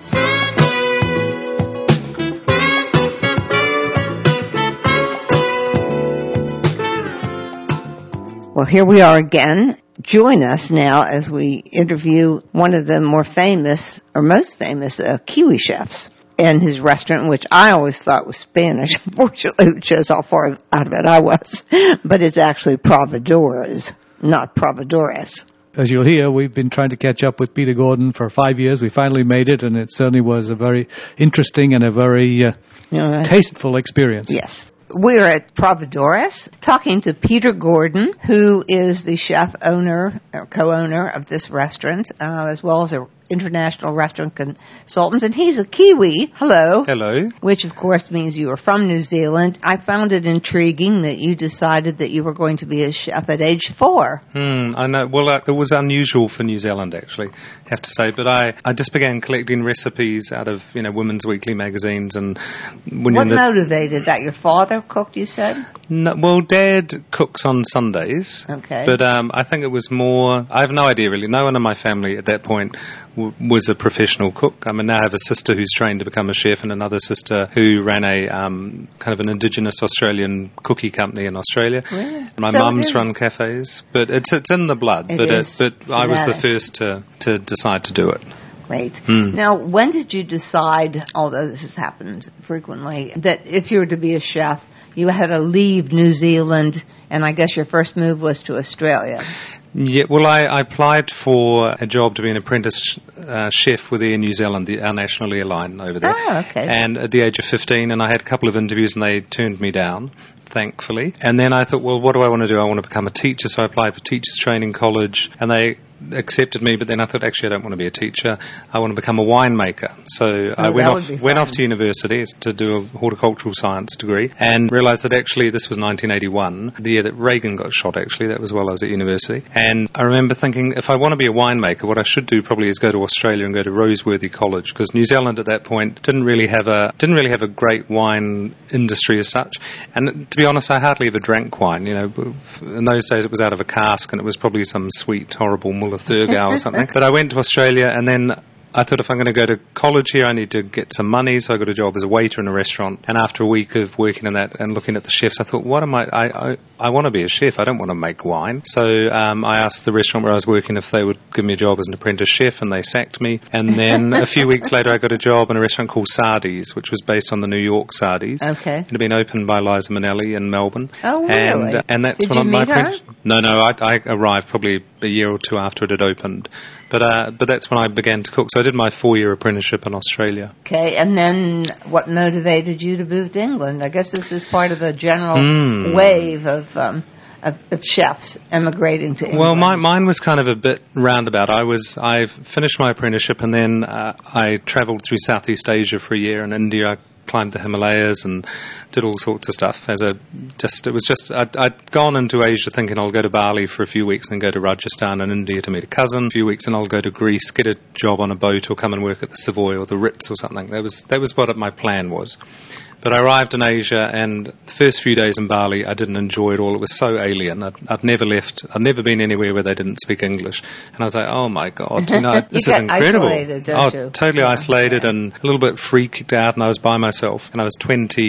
Well, here we are again. Join us now as we interview one of the more famous, or most famous, Kiwi chefs in his restaurant, which I always thought was Spanish, unfortunately, which shows how far out of it I was. But it's actually Provadores, not Provadores. As you'll hear, we've been trying to catch up with Peter Gordon for 5 years. We finally made it, and it certainly was a very interesting and a very tasteful experience. Yes. We're at Provadores talking to Peter Gordon, who is the chef owner or co-owner of this restaurant, as well as an international restaurant consultant. And he's a Kiwi. Hello. Hello. Which, of course, means you are from New Zealand. I found it intriguing that you decided that you were going to be a chef at age 4. I know. Well, it was unusual for New Zealand, actually, I have to say. But I just began collecting recipes out of, women's weekly magazines. And what motivated that? Your father cooked, you said? No, well, Dad cooks on Sundays. Okay. But I think it was more... I have no idea, really. No one in my family at that point was a professional cook. I mean, now I have a sister who's trained to become a chef and another sister who ran a kind of an indigenous Australian cookie company in Australia. Really? My So mum's it run is- cafes. But it's in the blood. It But is I was the genetic. first to decide to do it. Great. Now, when did you decide, although this has happened frequently, that if you were to be a chef, you had to leave New Zealand, and I guess your first move was to Australia? Yeah, well, I applied for a job to be an apprentice chef with Air New Zealand, our national airline over there. Oh, okay. And at the age of 15, and I had a couple of interviews, and they turned me down, thankfully. And then I thought, well, what do I want to do? I want to become a teacher, so I applied for Teachers Training College, and they accepted me, but then I thought, actually, I don't want to be a teacher. I want to become a winemaker. So I that would be went fun. off to university to do a horticultural science degree, and realised that actually this was 1981, the year that Reagan got shot, actually. That was while I was at university. And I remember thinking, if I want to be a winemaker, what I should do probably is go to Australia and go to Roseworthy College, because New Zealand at that point didn't really have a great wine industry as such. And to be honest, I hardly ever drank wine. You know, in those days it was out of a cask, and it was probably some sweet, horrible Muller Thurgau or something. But I went to Australia, and then I thought, if I'm going to go to college here, I need to get some money, so I got a job as a waiter in a restaurant. And after a week of working in that and looking at the chefs, I thought, what am I want to be a chef. I don't want to make wine. So I asked the restaurant where I was working if they would give me a job as an apprentice chef, and they sacked me. And then a few weeks later, I got a job in a restaurant called Sardi's, which was based on the New York Sardi's. Okay. It had been opened by Liza Minnelli in Melbourne. Oh, really? And that's Did when you my meet her? apprentice... No, I arrived probably a year or two after it had opened. But that's when I began to cook. So I did my 4-year apprenticeship in Australia. Okay, and then what motivated you to move to England? I guess this is part of a general wave of chefs emigrating to England. Well, mine was kind of a bit roundabout. I finished my apprenticeship, and then I travelled through Southeast Asia for a year. In India, I climbed the Himalayas and did all sorts of stuff. I'd gone into Asia thinking I'll go to Bali for a few weeks and then go to Rajasthan and India to meet a cousin. A few weeks and I'll go to Greece, get a job on a boat, or come and work at the Savoy or the Ritz or something. That was what my plan was. But I arrived in Asia, and the first few days in Bali, I didn't enjoy it all. It was so alien. I'd never left. I'd never been anywhere where they didn't speak English. And I was like, oh my God, this is incredible. Isolated, don't you? Totally isolated and a little bit freaked out, and I was by myself. And I was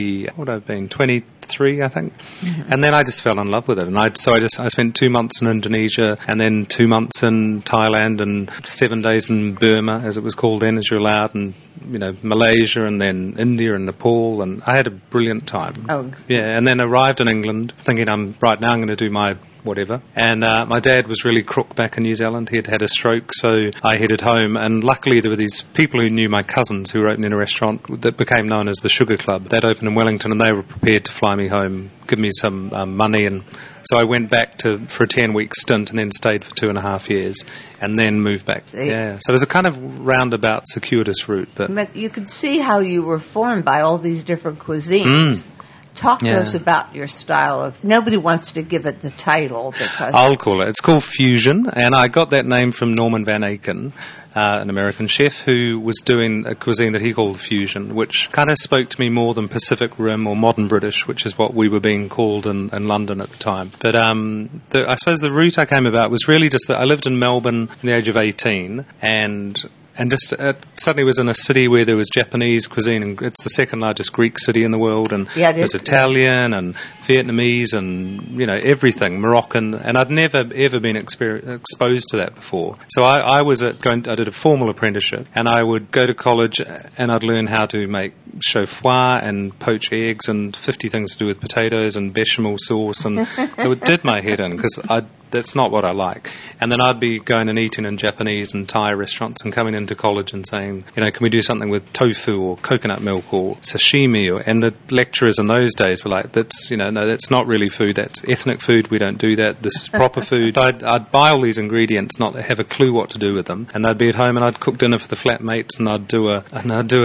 23, I think. Mm-hmm. And then I just fell in love with it. And I spent 2 months in Indonesia, and then 2 months in Thailand, and 7 days in Burma, as it was called then, as you're allowed, and Malaysia, and then India and Nepal, and I had a brilliant time. Oh. Yeah, and then arrived in England thinking, I'm going to do my whatever. And my dad was really crook back in New Zealand. He had had a stroke, so I headed home. And luckily there were these people who knew my cousins who were opening a restaurant that became known as the Sugar Club. That opened in Wellington, and they were prepared to fly me home, give me some money. And so I went back for a 10-week stint, and then stayed for 2.5 years, and then moved back. Yeah, so it was a kind of roundabout, circuitous route. But you could see how you were formed by all these different cuisines. Talk to us about your style of... Nobody wants to give it the title because... I'll call it. It's called Fusion, and I got that name from Norman Van Aken, an American chef who was doing a cuisine that he called Fusion, which kind of spoke to me more than Pacific Rim or Modern British, which is what we were being called in London at the time. But I suppose the route I came about was really just that I lived in Melbourne in the age of 18, and just suddenly was in a city where there was Japanese cuisine, and it's the second largest Greek city in the world, and there's Italian and Vietnamese and everything, Moroccan, and I'd never ever been exposed to that before. So I did a formal apprenticeship, and I would go to college and I'd learn how to make chaud-froid and poach eggs and 50 things to do with potatoes and bechamel sauce, and it did my head in because that's not what I like. And then I'd be going and eating in Japanese and Thai restaurants and coming into college and saying, can we do something with tofu or coconut milk or sashimi? And the lecturers in those days were like, no, that's not really food. That's ethnic food. We don't do that. This is proper food. I'd buy all these ingredients, not have a clue what to do with them. And I'd be at home and I'd cook dinner for the flatmates, and I'd do a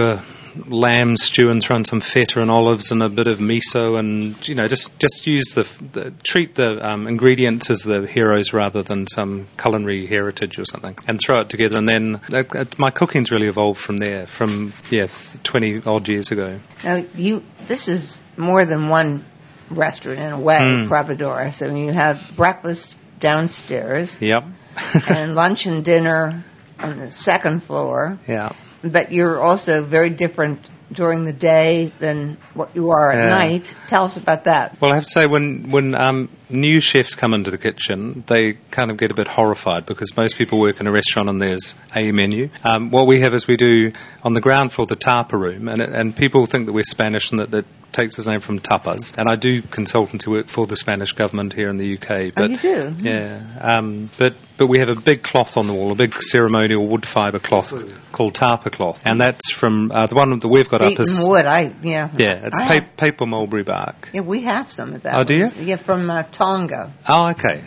lamb stew and throw in some feta and olives and a bit of miso, and just use treat the ingredients as the heroes rather than some culinary heritage or something, and throw it together. And then my cooking's really evolved from there, 20 odd years ago. Now this is more than one restaurant in a way, Providore. So you have breakfast downstairs. Yep. And lunch and dinner on the second floor. Yeah. But you're also very different during the day than what you are at night. Tell us about that. Well, I have to say, when new chefs come into the kitchen, they kind of get a bit horrified because most people work in a restaurant and there's a menu. What we have is we do, on the ground floor, the tapa room, and people think that we're Spanish and that takes its name from tapas. And I do consultancy work for the Spanish government here in the UK. But, you do? Yeah. But we have a big cloth on the wall, a big ceremonial wood fibre cloth called tapa cloth. And that's from the one that we've got up is... wood, Yeah, it's paper mulberry bark. Yeah, we have some of that. Oh, do you? Yeah, from Tonga. Oh, okay.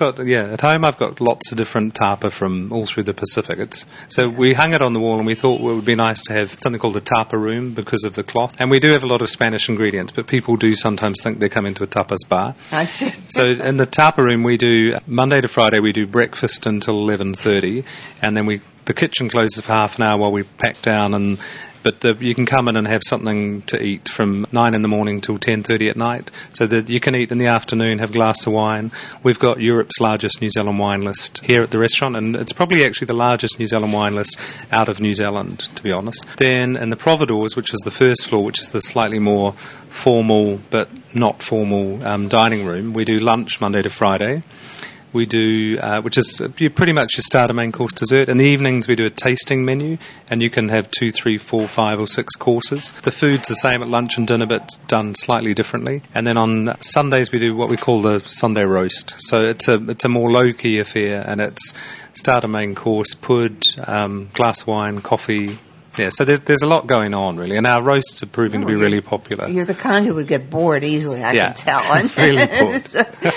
At home I've got lots of different tapa from all through the Pacific. So we hung it on the wall and we thought it would be nice to have something called the tapa room because of the cloth. And we do have a lot of Spanish ingredients, but people do sometimes think they come into a tapas bar. I see. So in the tapa room we do, Monday to Friday we do breakfast until 11:30, and then the kitchen closes for half an hour while we pack down, but you can come in and have something to eat from 9 in the morning till 10:30 at night. So that you can eat in the afternoon, have a glass of wine. We've got Europe's largest New Zealand wine list here at the restaurant, and it's probably actually the largest New Zealand wine list out of New Zealand, to be honest. Then in the Providores, which is the first floor, which is the slightly more formal but not formal dining room, we do lunch Monday to Friday. We do, which is pretty much your starter, main course, dessert. In the evenings, we do a tasting menu, and you can have 2, 3, 4, 5, or 6 courses. The food's the same at lunch and dinner, but done slightly differently. And then on Sundays, we do what we call the Sunday roast. So it's a more low-key affair, and it's starter, main course, pud, glass of wine, coffee. Yeah, so there's a lot going on, really, and our roasts are proving to be really popular. You're the kind who would get bored easily, I can tell. Really bored.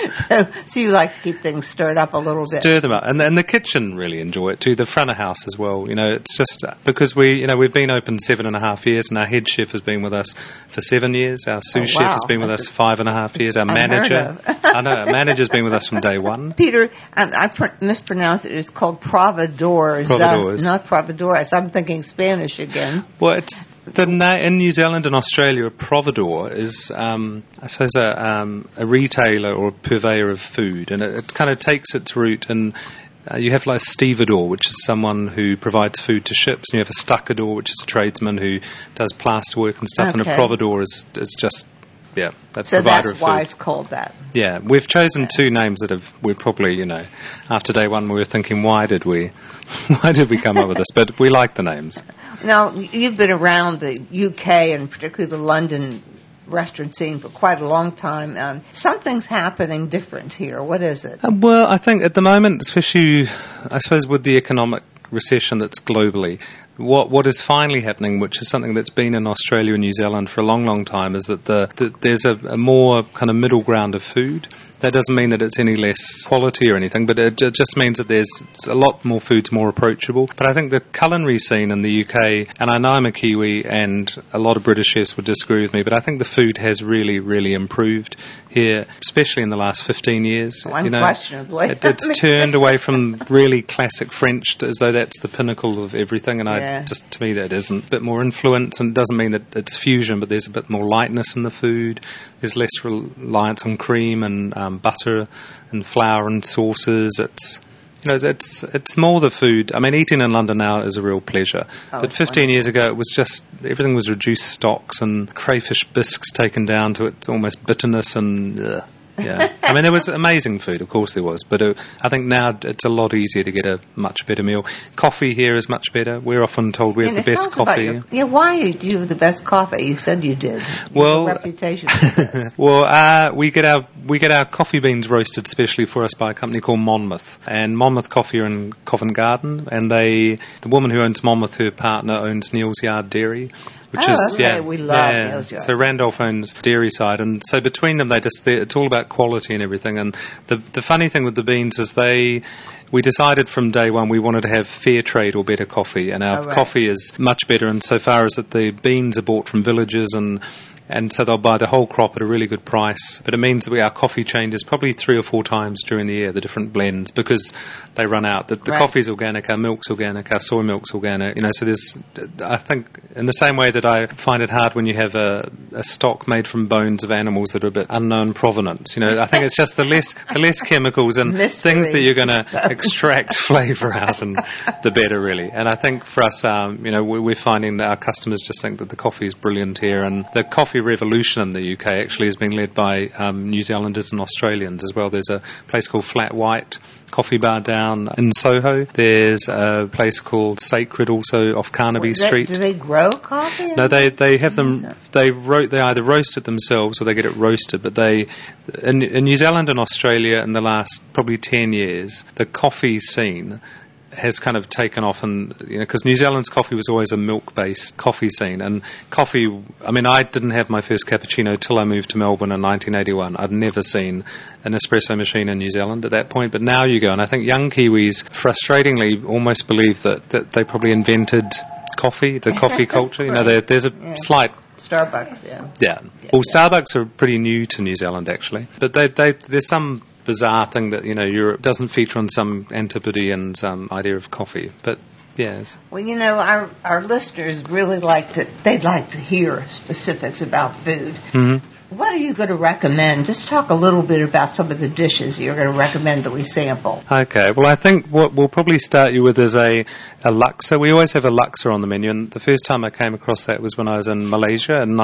so you like to keep things stirred up a little bit. Stir them up, and the kitchen really enjoy it too. The front of house as well. It's just because we've been open 7.5 years, and our head chef has been with us for 7 years. Our sous chef has been with us 5.5 years. Our manager, our manager's been with us from day one. Peter, I mispronounced it. It's called Providores. Providores. Not Providores. I'm thinking Spanish again. Well, it's in New Zealand and Australia, a providore is, I suppose, a retailer or a purveyor of food, and it kind of takes its root. And you have like a stevedore, which is someone who provides food to ships, and you have a stucador, which is a tradesman who does plaster work and stuff. Okay. And a providore is just. Yeah, that's provider of food. So that's why it's called that. Yeah, we've chosen 2 names that we're probably, after day one we were thinking, why did we come up with this? But we like the names. Now, you've been around the UK and particularly the London restaurant scene for quite a long time. Something's happening different here. What is it? Well, I think at the moment, especially, I suppose, with the economic recession that's globally, what is finally happening, which is something that's been in Australia and New Zealand for a long, long time, is that there's a more kind of middle ground of food. That doesn't mean that it's any less quality or anything, but it just means that there's a lot more food's more approachable. But I think the culinary scene in the UK, and I know I'm a Kiwi and a lot of British chefs would disagree with me, but I think the food has really, really improved here, especially in the last 15 years. Unquestionably. It's turned away from really classic French as though that's the pinnacle of everything, and to me that isn't. A bit more influence, and it doesn't mean that it's fusion, but there's a bit more lightness in the food. There's less reliance on cream and butter and flour and sauces. It's more the food. I mean, eating in London now is a real pleasure. But 15 years ago, it was just everything was reduced stocks and crayfish bisques taken down to its almost bitterness and. Yeah, I mean, there was amazing food, of course there was, but I think now it's a lot easier to get a much better meal. Coffee here is much better. We're often told we have the best coffee. Why do you have the best coffee? You said you did. Well, have a reputation for this. Well, we get our coffee beans roasted specially for us by a company called Monmouth, and Monmouth Coffee are in Covent Garden, and the woman who owns Monmouth, her partner owns Neal's Yard Dairy. Which we love Neal's Yard. So Randolph owns dairy side, and so between them, it's all about quality and everything. And the funny thing with the beans is we decided from day one we wanted to have fair trade or better coffee, and our coffee is much better insofar as that the beans are bought from villages and and so they'll buy the whole crop at a really good price. But it means that our coffee changes probably 3 or 4 times during the year, the different blends, because they run out. The coffee's organic, our milk's organic, our soy milk's organic. So there's, I think, in the same way that I find it hard when you have a stock made from bones of animals that are a bit unknown provenance. I think it's just the less chemicals and things that you're going to extract flavour out, and the better, really. And I think for us, we're finding that our customers just think that the coffee is brilliant here, and the coffee revolution in the UK actually is being led by New Zealanders and Australians as well. There's a place called Flat White coffee bar down in Soho. There's a place called Sacred also off Carnaby Street. Do they grow coffee? No, they have them. They either roast it themselves or they get it roasted. But in New Zealand and Australia in the last probably 10 years, the coffee scene has kind of taken off, and because New Zealand's coffee was always a milk-based coffee scene, and coffee, I didn't have my first cappuccino till I moved to Melbourne in 1981. I'd never seen an espresso machine in New Zealand at that point, but now you go, and I think young Kiwis frustratingly almost believe that they probably invented coffee, the coffee culture. There's a slight Starbucks, yeah. Well, Starbucks are pretty new to New Zealand actually, but there's some bizarre thing that Europe doesn't feature on some antipodean idea of coffee, but yes. Well, our listeners really they'd like to hear specifics about food. Mm-hmm. What are you going to recommend? Just talk a little bit about some of the dishes you're going to recommend that we sample. Okay, well, I think what we'll probably start you with is a laksa. We always have a laksa on the menu, and the first time I came across that was when I was in Malaysia in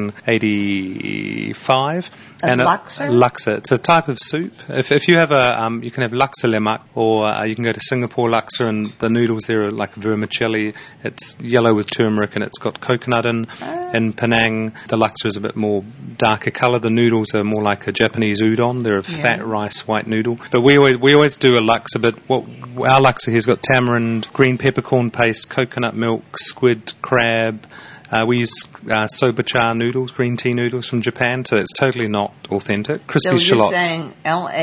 1985. Laksa? Laksa. It's a type of soup. If you have you can have laksa lemak, or you can go to Singapore laksa, and the noodles there are like vermicelli. It's yellow with turmeric, and it's got coconut in. In Penang, the laksa is a bit more darker colour. The noodles are more like a Japanese udon. They're a fat rice white noodle. But we always do a laksa, but our laksa here's got tamarind, green peppercorn paste, coconut milk, squid, crab. We use soba-cha noodles, green tea noodles from Japan, so it's totally not authentic. Crispy shallots. So you're saying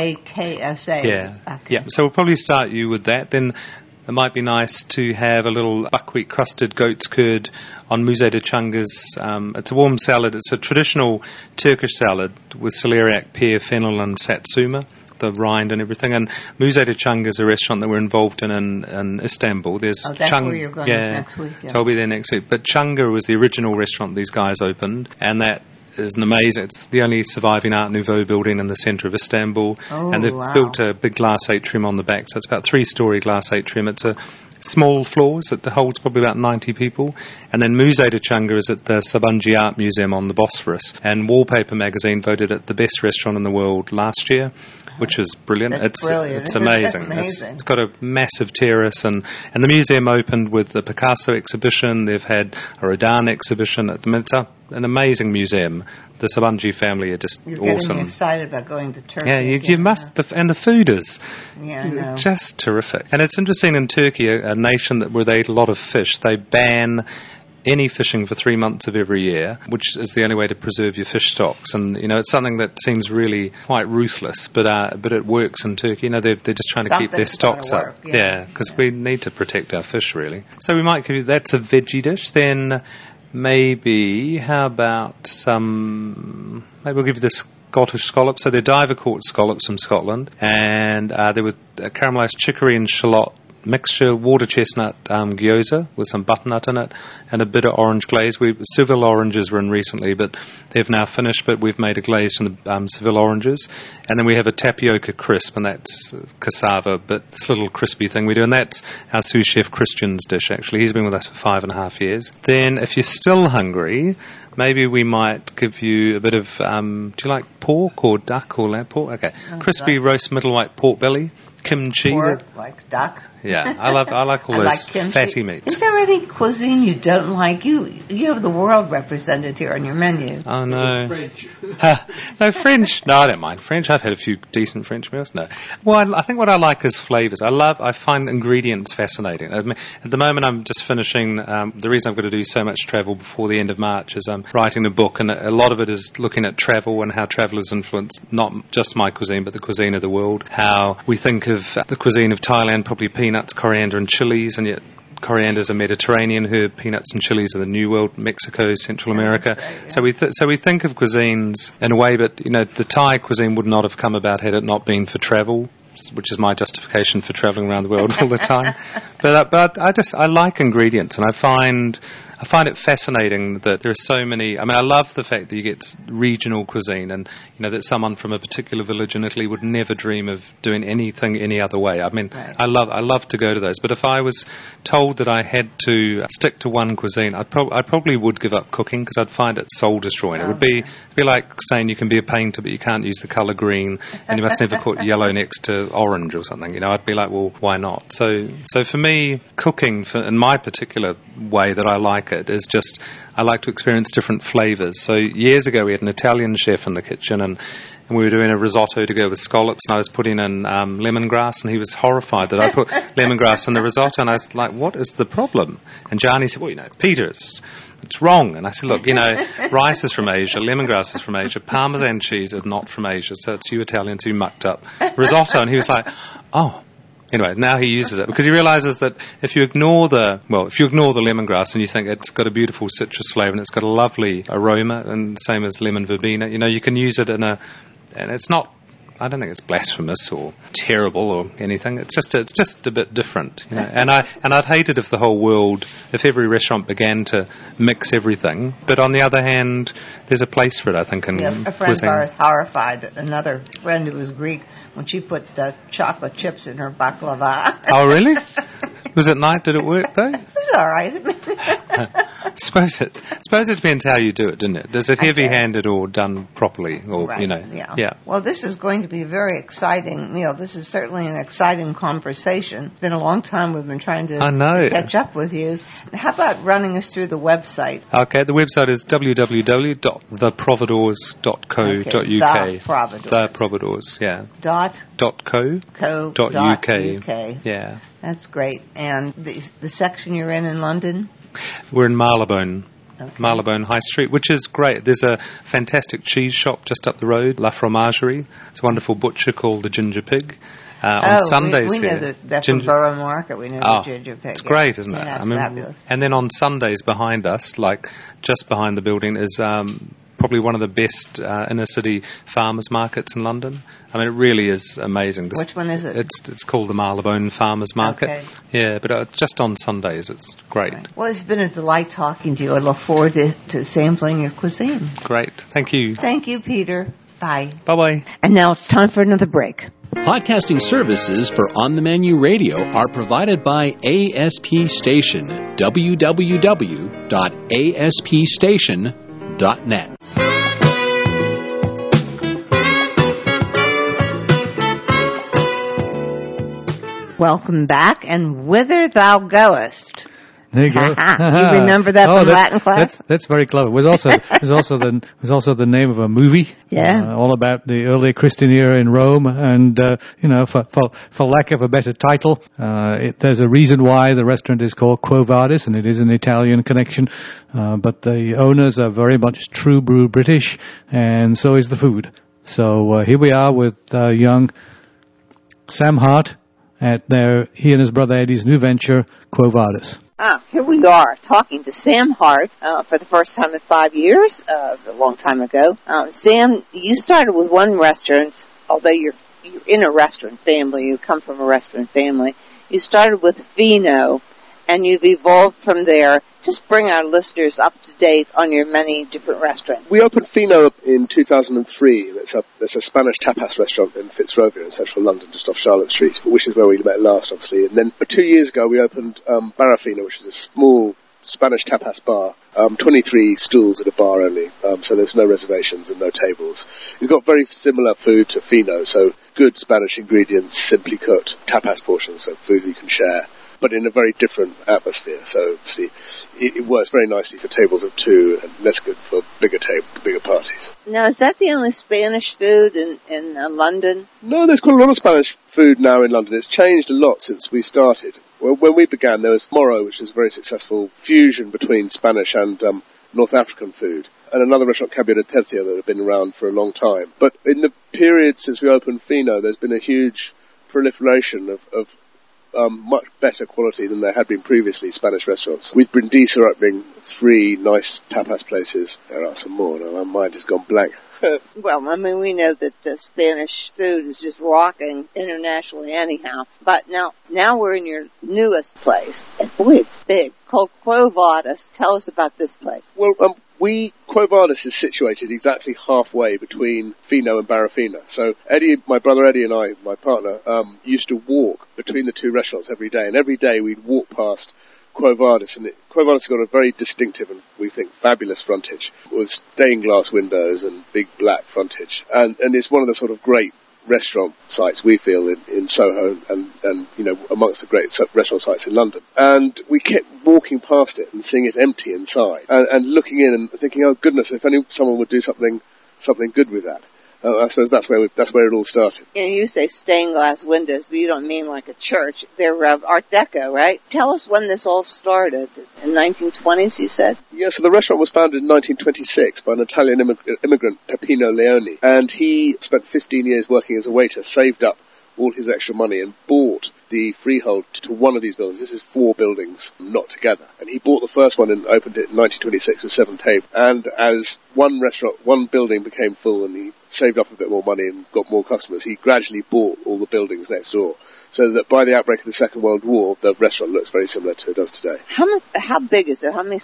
Laksa? Yeah. Okay. Yeah. So we'll probably start you with that. Then it might be nice to have a little buckwheat crusted goat's curd on mousse de chungas. It's a warm salad. It's a traditional Turkish salad with celeriac, pear, fennel and satsuma, the rind and everything. And Mousse de Chunga is a restaurant that we're involved in Istanbul. There's that's where you're going next week. Yeah. So I'll be there next week. But Chunga was the original restaurant these guys opened, and that is an amazing. It's the only surviving Art Nouveau building in the centre of Istanbul, and they've built a big glass atrium on the back. So it's about 3-story glass atrium. It's a small floors. It holds probably about 90 people. And then Musée de Chunga is at the Sabanji Art Museum on the Bosphorus. And Wallpaper magazine voted it the best restaurant in the world last year, which was brilliant. It's brilliant. It's amazing. It's got a massive terrace, and the museum opened with the Picasso exhibition. They've had a Rodin exhibition. It's an amazing museum. The Sabanji family are just You're awesome. Getting me excited about going to Turkey. Yeah, you must. And the food is I know. just terrific. And it's interesting in Turkey, a nation where they eat a lot of fish. They ban any fishing for 3 months of every year, which is the only way to preserve your fish stocks. And it's something that seems really quite ruthless, but it works in Turkey. They're just trying to keep their stocks up. Yeah, because we need to protect our fish, really. So we might give you that's a veggie dish. Then maybe how about maybe we'll give you the Scottish scallops. So they're Diver Court scallops from Scotland, and they were caramelised chicory and shallot mixture, water chestnut gyoza with some butternut in it, and a bit of orange glaze. Seville oranges were in recently, but they've now finished, but we've made a glaze from the Seville oranges. And then we have a tapioca crisp, and that's cassava, but this little crispy thing we do, and that's our sous chef Christian's dish, actually. He's been with us for 5.5 years. Then, if you're still hungry, maybe we might give you a bit of, do you like pork or duck or lamb pork? Okay. Crispy roast middle white pork belly. Kimchi. Pork, like duck. Yeah, I like all those fatty meats. Is there any cuisine you don't like? You have the world represented here on your menu. Oh, no. French. No, French. No, I don't mind French. I've had a few decent French meals. No. Well, I think what I like is flavours. I find ingredients fascinating. At the moment, I'm just finishing, the reason I've got to do so much travel before the end of March is I'm writing a book, and a lot of it is looking at travel and how travel has influenced not just my cuisine, but the cuisine of the world. How we think of the cuisine of Thailand, probably peanuts, coriander and chilies, and yet Coriander is a Mediterranean herb. Peanuts and chilies are the New World, Mexico, Central America. So we think of cuisines in a way, but the Thai cuisine would not have come about had it not been for travel, which is my justification for travelling around the world all the time. But I like ingredients, and I find it fascinating that there are so many. I mean, I love the fact that you get regional cuisine, and that someone from a particular village in Italy would never dream of doing anything any other way. I mean, right. I love to go to those. But if I was told that I had to stick to one cuisine, I probably would give up cooking, because I'd find it soul destroying. It would be like saying you can be a painter, but you can't use the colour green, and you must never put yellow next to orange or something. I'd be like, well, why not? So for me, cooking in my particular way that I like it is just, I like to experience different flavours. So years ago we had an Italian chef in the kitchen, and we were doing a risotto to go with scallops, and I was putting in lemongrass, and he was horrified that I put lemongrass in the risotto, and I was like, what is the problem? And Gianni said, well, Peter, it's wrong. And I said, look, rice is from Asia, lemongrass is from Asia, Parmesan cheese is not from Asia, so it's you Italians who mucked up risotto. And he was like, oh. Anyway, now he uses it because he realises that if you ignore the lemongrass and you think it's got a beautiful citrus flavour and it's got a lovely aroma, and same as lemon verbena, you can use it and it's not, I don't think it's blasphemous or terrible or anything. It's just a bit different, And I'd hate it if the whole world, if every restaurant began to mix everything. But on the other hand, there's a place for it, I think. A friend of ours horrified that another friend who was Greek when she put chocolate chips in her baklava. Oh, really? Was it nice? Did it work though? It was all right. Suppose it depends how you do it, didn't it? Is it heavy-handed or done properly, or right. Yeah. Well, this is going to be very exciting. This is certainly an exciting conversation. It's been a long time we've been trying to catch up with you. How about running us through the website? Okay, the website is www.theprovidores.co.uk. The Providores, yeah. .co.uk. Yeah. That's great. And the section you're in London? We're in Marylebone. Okay. Marylebone High Street, which is great. There's a fantastic cheese shop just up the road, La Fromagerie. It's a wonderful butcher called the Ginger Pig. On Sundays we know that from Borough Market. We know the Ginger Pig. It's great, isn't it? Yeah, fabulous. And then on Sundays behind us, like just behind the building, is probably one of the best inner city farmers markets in London. I mean, it really is amazing. Which one is it? It's called the Marylebone Farmers Market. Okay. Yeah, but just on Sundays, it's great. Right. Well, it's been a delight talking to you. I look forward to sampling your cuisine. Great. Thank you. Thank you, Peter. Bye. Bye-bye. And now it's time for another break. Podcasting services for On the Menu Radio are provided by ASP Station, www.aspstation.net. Welcome back, and whither thou goest. There you go. You remember that from Latin class? That's very clever. It was also the name of a movie. Yeah. All about the early Christian era in Rome, and for lack of a better title, there's a reason why the restaurant is called Quo Vadis, and it is an Italian connection. But the owners are very much true blue British, and so is the food. So here we are with young Sam Hart at he and his brother Eddie's new venture, Quo Vadis. Here we are talking to Sam Hart for the first time in 5 years, a long time ago. Sam, you started with one restaurant, although you're in a restaurant family, you come from a restaurant family. You started with Fino, and you've evolved from there. Just bring our listeners up to date on your many different restaurants. We opened Fino in 2003. It's a Spanish tapas restaurant in Fitzrovia in central London, just off Charlotte Street, which is where we met last, obviously. And then 2 years ago, we opened Barafino, which is a small Spanish tapas bar, 23 stools at a bar only, so there's no reservations and no tables. It's got very similar food to Fino, so good Spanish ingredients, simply cooked, tapas portions, so food you can share, but in a very different atmosphere. So, see, it works very nicely for tables of two, and less good for bigger parties. Now, is that the only Spanish food in London? No, there's quite a lot of Spanish food now in London. It's changed a lot since we started. Well, when we began, there was Moro, which is a very successful fusion between Spanish and North African food, and another restaurant, Cabio de Tercio, that had been around for a long time. But in the period since we opened Fino, there's been a huge proliferation of much better quality than there had been previously, Spanish restaurants. With Brindisi opening 3 nice tapas places, there are some more. Now my mind has gone blank. Well, I mean, we know that Spanish food is just rocking internationally anyhow. But now we're in your newest place. And boy, it's big. Called Quo Vadis. Tell us about this place. Well, Quo Vadis is situated exactly halfway between Fino and Barafina. So my brother Eddie and I, my partner, used to walk between the 2 restaurants every day. And every day we'd walk past Quo Vadis, and Quo Vadis has got a very distinctive and, we think, fabulous frontage with stained glass windows and big black frontage. And it's one of the sort of great restaurant sites we feel in Soho and amongst the great restaurant sites in London. And we kept walking past it and seeing it empty inside and looking in and thinking, oh goodness, if only someone would do something good with that. I suppose that's where it all started. And you say stained glass windows, but you don't mean like a church. They're Art Deco, right? Tell us when this all started. In 1920s, you said? Yeah, so the restaurant was founded in 1926 by an Italian immigrant, Peppino Leoni. And he spent 15 years working as a waiter, saved up all his extra money and bought the freehold to one of these buildings. This is 4 buildings, not together. And he bought the first one and opened it in 1926 with 7 tables. And as one building became full and he saved up a bit more money and got more customers, he gradually bought all the buildings next door. So that by the outbreak of the Second World War, the restaurant looks very similar to it does today. How big is it? How many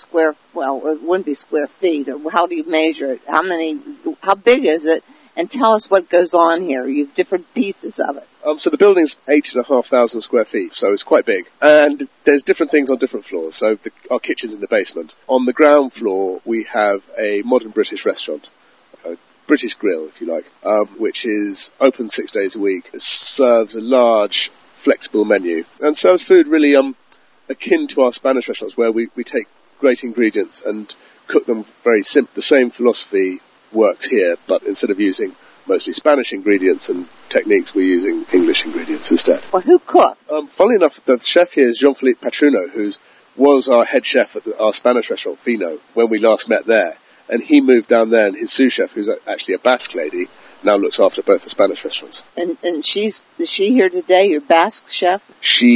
it wouldn't be square feet. How do you measure it? How big is it? And tell us what goes on here. You have different pieces of it. So the building's 8,500 square feet, so it's quite big. And there's different things on different floors. So our kitchen's in the basement. On the ground floor, we have a modern British restaurant, a British grill, if you like, which is open 6 days a week. It serves a large, flexible menu and serves food really akin to our Spanish restaurants, where we take great ingredients and cook them very simple. The same philosophy works here, but instead of using mostly Spanish ingredients and techniques, we're using English ingredients instead. Well, who cooked? Funnily enough, the chef here is Jean-Philippe Patruno, who was our head chef at our Spanish restaurant, Fino, when we last met there. And he moved down there, and his sous chef, who's actually a Basque lady, now looks after both the Spanish restaurants. And is she here today, your Basque chef?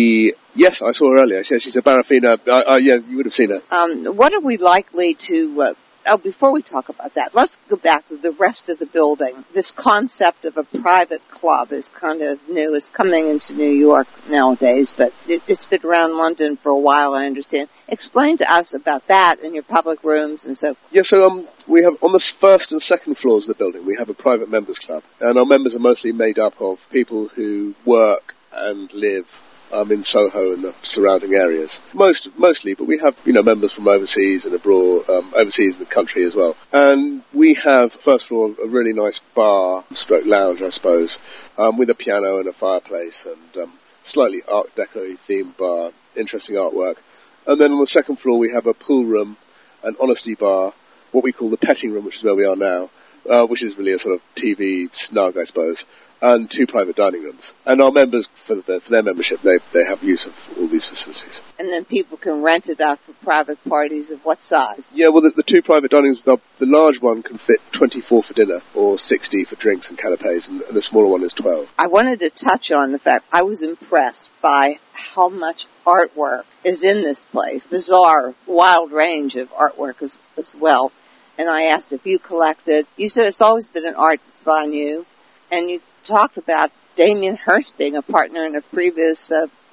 Yes, I saw her earlier. She's a Barafina. Yeah, you would have seen her. What are we likely to... before we talk about that, let's go back to the rest of the building. This concept of a private club is kind of new. It's coming into New York nowadays, but it's been around London for a while, I understand. Explain to us about that and your public rooms and so. Yeah, so we have on the first and second floors of the building, we have a private members club, and our members are mostly made up of people who work and live in Soho and the surrounding areas. Mostly, but we have, members from overseas and abroad, overseas in the country as well. And we have, first floor, a really nice bar, stroke lounge, I suppose, with a piano and a fireplace and slightly Art Deco themed bar, interesting artwork. And then on the second floor we have a pool room, an honesty bar, what we call the petting room, which is where we are now, which is really a sort of TV snug, I suppose, and 2 private dining rooms. And our members, for their membership, they have use of all these facilities. And then people can rent it out for private parties of what size? Yeah, well, the 2 private dining rooms, the large one can fit 24 for dinner, or 60 for drinks and canapes, and the smaller one is 12. I wanted to touch on the fact I was impressed by how much artwork is in this place. Bizarre, wild range of artwork as well. And I asked if you collected. You said it's always been an art venue, and you talked about Damien Hirst being a partner in a previous,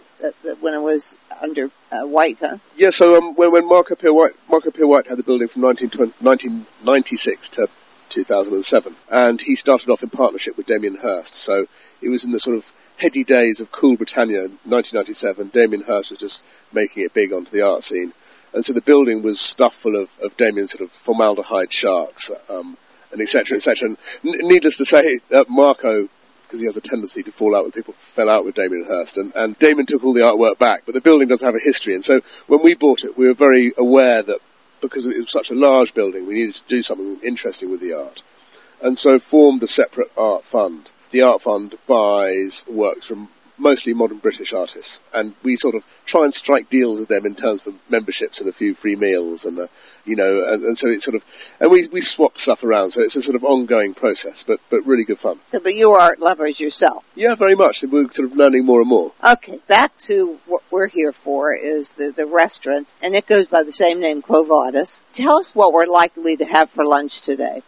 when it was under White, huh? Yeah, so when Marco Pierre White had the building from 1996 to 2007, and he started off in partnership with Damien Hirst. So it was in the sort of heady days of Cool Britannia in 1997. Damien Hirst was just making it big onto the art scene. And so the building was stuffed full of Damien's sort of formaldehyde sharks, and et cetera, et cetera. And needless to say, Marco, because he has a tendency to fall out with people, fell out with Damien Hirst. And Damien took all the artwork back, but the building does have a history. And so when we bought it, we were very aware that because it was such a large building, we needed to do something interesting with the art. And so formed a separate art fund. The art fund buys works from mostly modern British artists, and we sort of try and strike deals with them in terms of memberships and a few free meals, and and so it's sort of, and we swap stuff around, so it's a sort of ongoing process, but really good fun. So, but you are art lovers yourself. Yeah, very much. We're sort of learning more and more. Okay, back to what we're here for is the restaurant, and it goes by the same name, Quo Vadis. Tell us what we're likely to have for lunch today.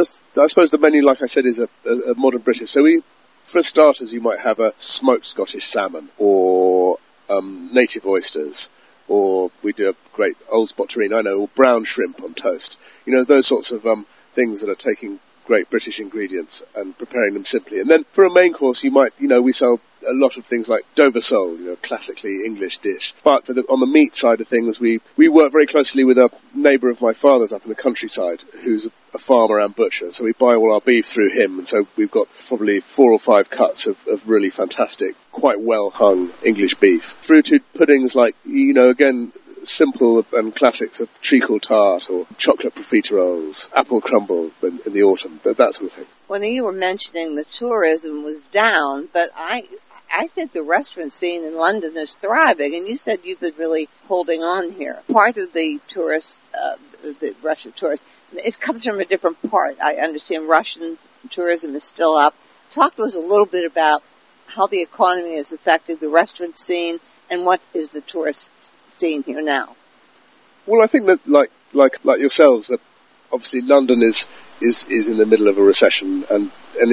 I suppose the menu, like I said, is a modern British. So for starters, you might have a smoked Scottish salmon or native oysters, or we do a great old spot terrine, or brown shrimp on toast. Those sorts of things that are taking great British ingredients and preparing them simply. And then for a main course, you might, we sell a lot of things like Dover sole, classically English dish. But on the meat side of things, we work very closely with a neighbour of my father's up in the countryside, who's a farmer and butcher. So we buy all our beef through him. And so we've got probably 4 or 5 cuts of really fantastic, quite well hung English beef. Through to puddings like, again, simple and classics of treacle tart or chocolate profiteroles, apple crumble in the autumn, that sort of thing. Well, you were mentioning the tourism was down, but I think the restaurant scene in London is thriving, and you said you've been really holding on here. Part of the tourists, the Russian tourists, it comes from a different part. I understand Russian tourism is still up. Talk to us a little bit about how the economy has affected the restaurant scene and what is the tourist scene here now. Well, I think that like yourselves, that obviously London is in the middle of a recession, and it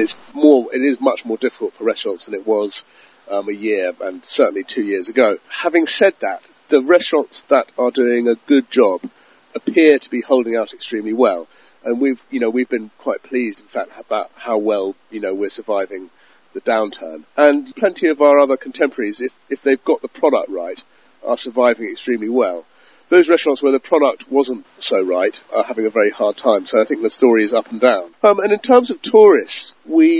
is much more difficult for restaurants than it was a year and certainly 2 years ago. Having said that, the restaurants that are doing a good job appear to be holding out extremely well, and we've been quite pleased, in fact, about how well we're surviving the downturn. And plenty of our other contemporaries, if they've got the product right, are surviving extremely well. Those restaurants where the product wasn't so right are having a very hard time. So I think the story is up and down. And in terms of tourists,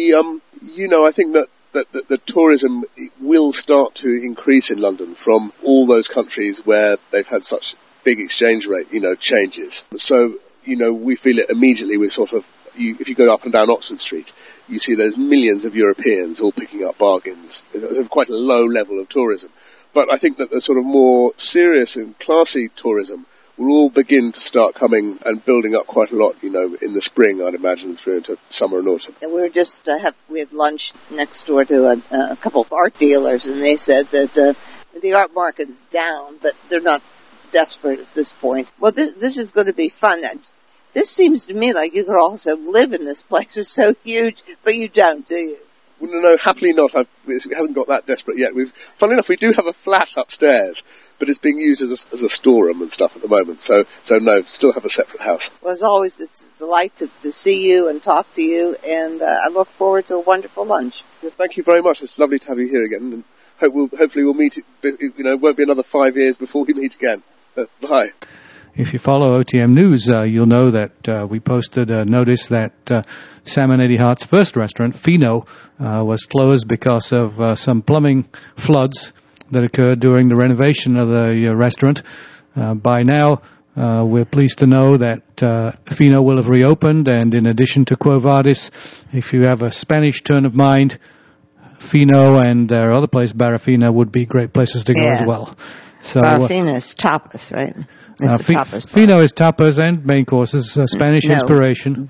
I think that the tourism will start to increase in London from all those countries where they've had such big exchange rate, changes. So, we feel it immediately with sort of, if you go up and down Oxford Street, you see there's millions of Europeans all picking up bargains. It's quite a low level of tourism. But I think that the sort of more serious and classy tourism will all begin to start coming and building up quite a lot, in the spring, I'd imagine, through into summer and autumn. And we were just we had lunch next door to a couple of art dealers, and they said that the art market is down, but they're not desperate at this point. Well, this is going to be fun. This seems to me like you could also live in this place. It's so huge, but you don't, do you? Well, no, happily not. It hasn't got that desperate yet. Funnily enough, we do have a flat upstairs, but it's being used as a storeroom and stuff at the moment. So no, still have a separate house. Well, as always, it's a delight to see you and talk to you, and I look forward to a wonderful lunch. Well, thank you very much. It's lovely to have you here again, and hopefully we'll meet. It won't be another 5 years before we meet again. Bye. If you follow OTM News, you'll know that we posted a notice that Sam and Eddie Hart's first restaurant, Fino, was closed because of some plumbing floods that occurred during the renovation of the restaurant. By now, we're pleased to know that Fino will have reopened, and in addition to Quo Vadis, if you have a Spanish turn of mind, Fino and their other place, Barafina, would be great places to go as well. So, Barafina is tapas, right? Fino is tapas and main courses, Spanish inspiration.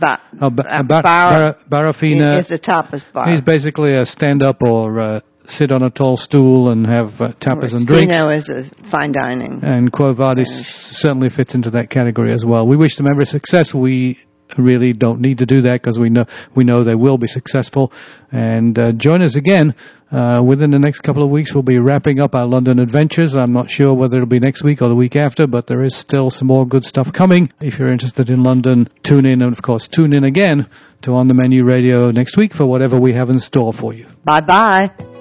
Barafina is a tapas bar. He's basically a stand-up or sit on a tall stool and have tapas and drinks. Fino is a fine dining. And Quo Vadis certainly fits into that category as well. We wish them every success. We really don't need to do that because we know they will be successful. And join us again within the next couple of weeks. We'll be wrapping up our London adventures. I'm not sure whether it'll be next week or the week after, but there is still some more good stuff coming. If you're interested in London, tune in, and of course tune in again to On the Menu Radio next week for whatever we have in store for you. Bye-bye.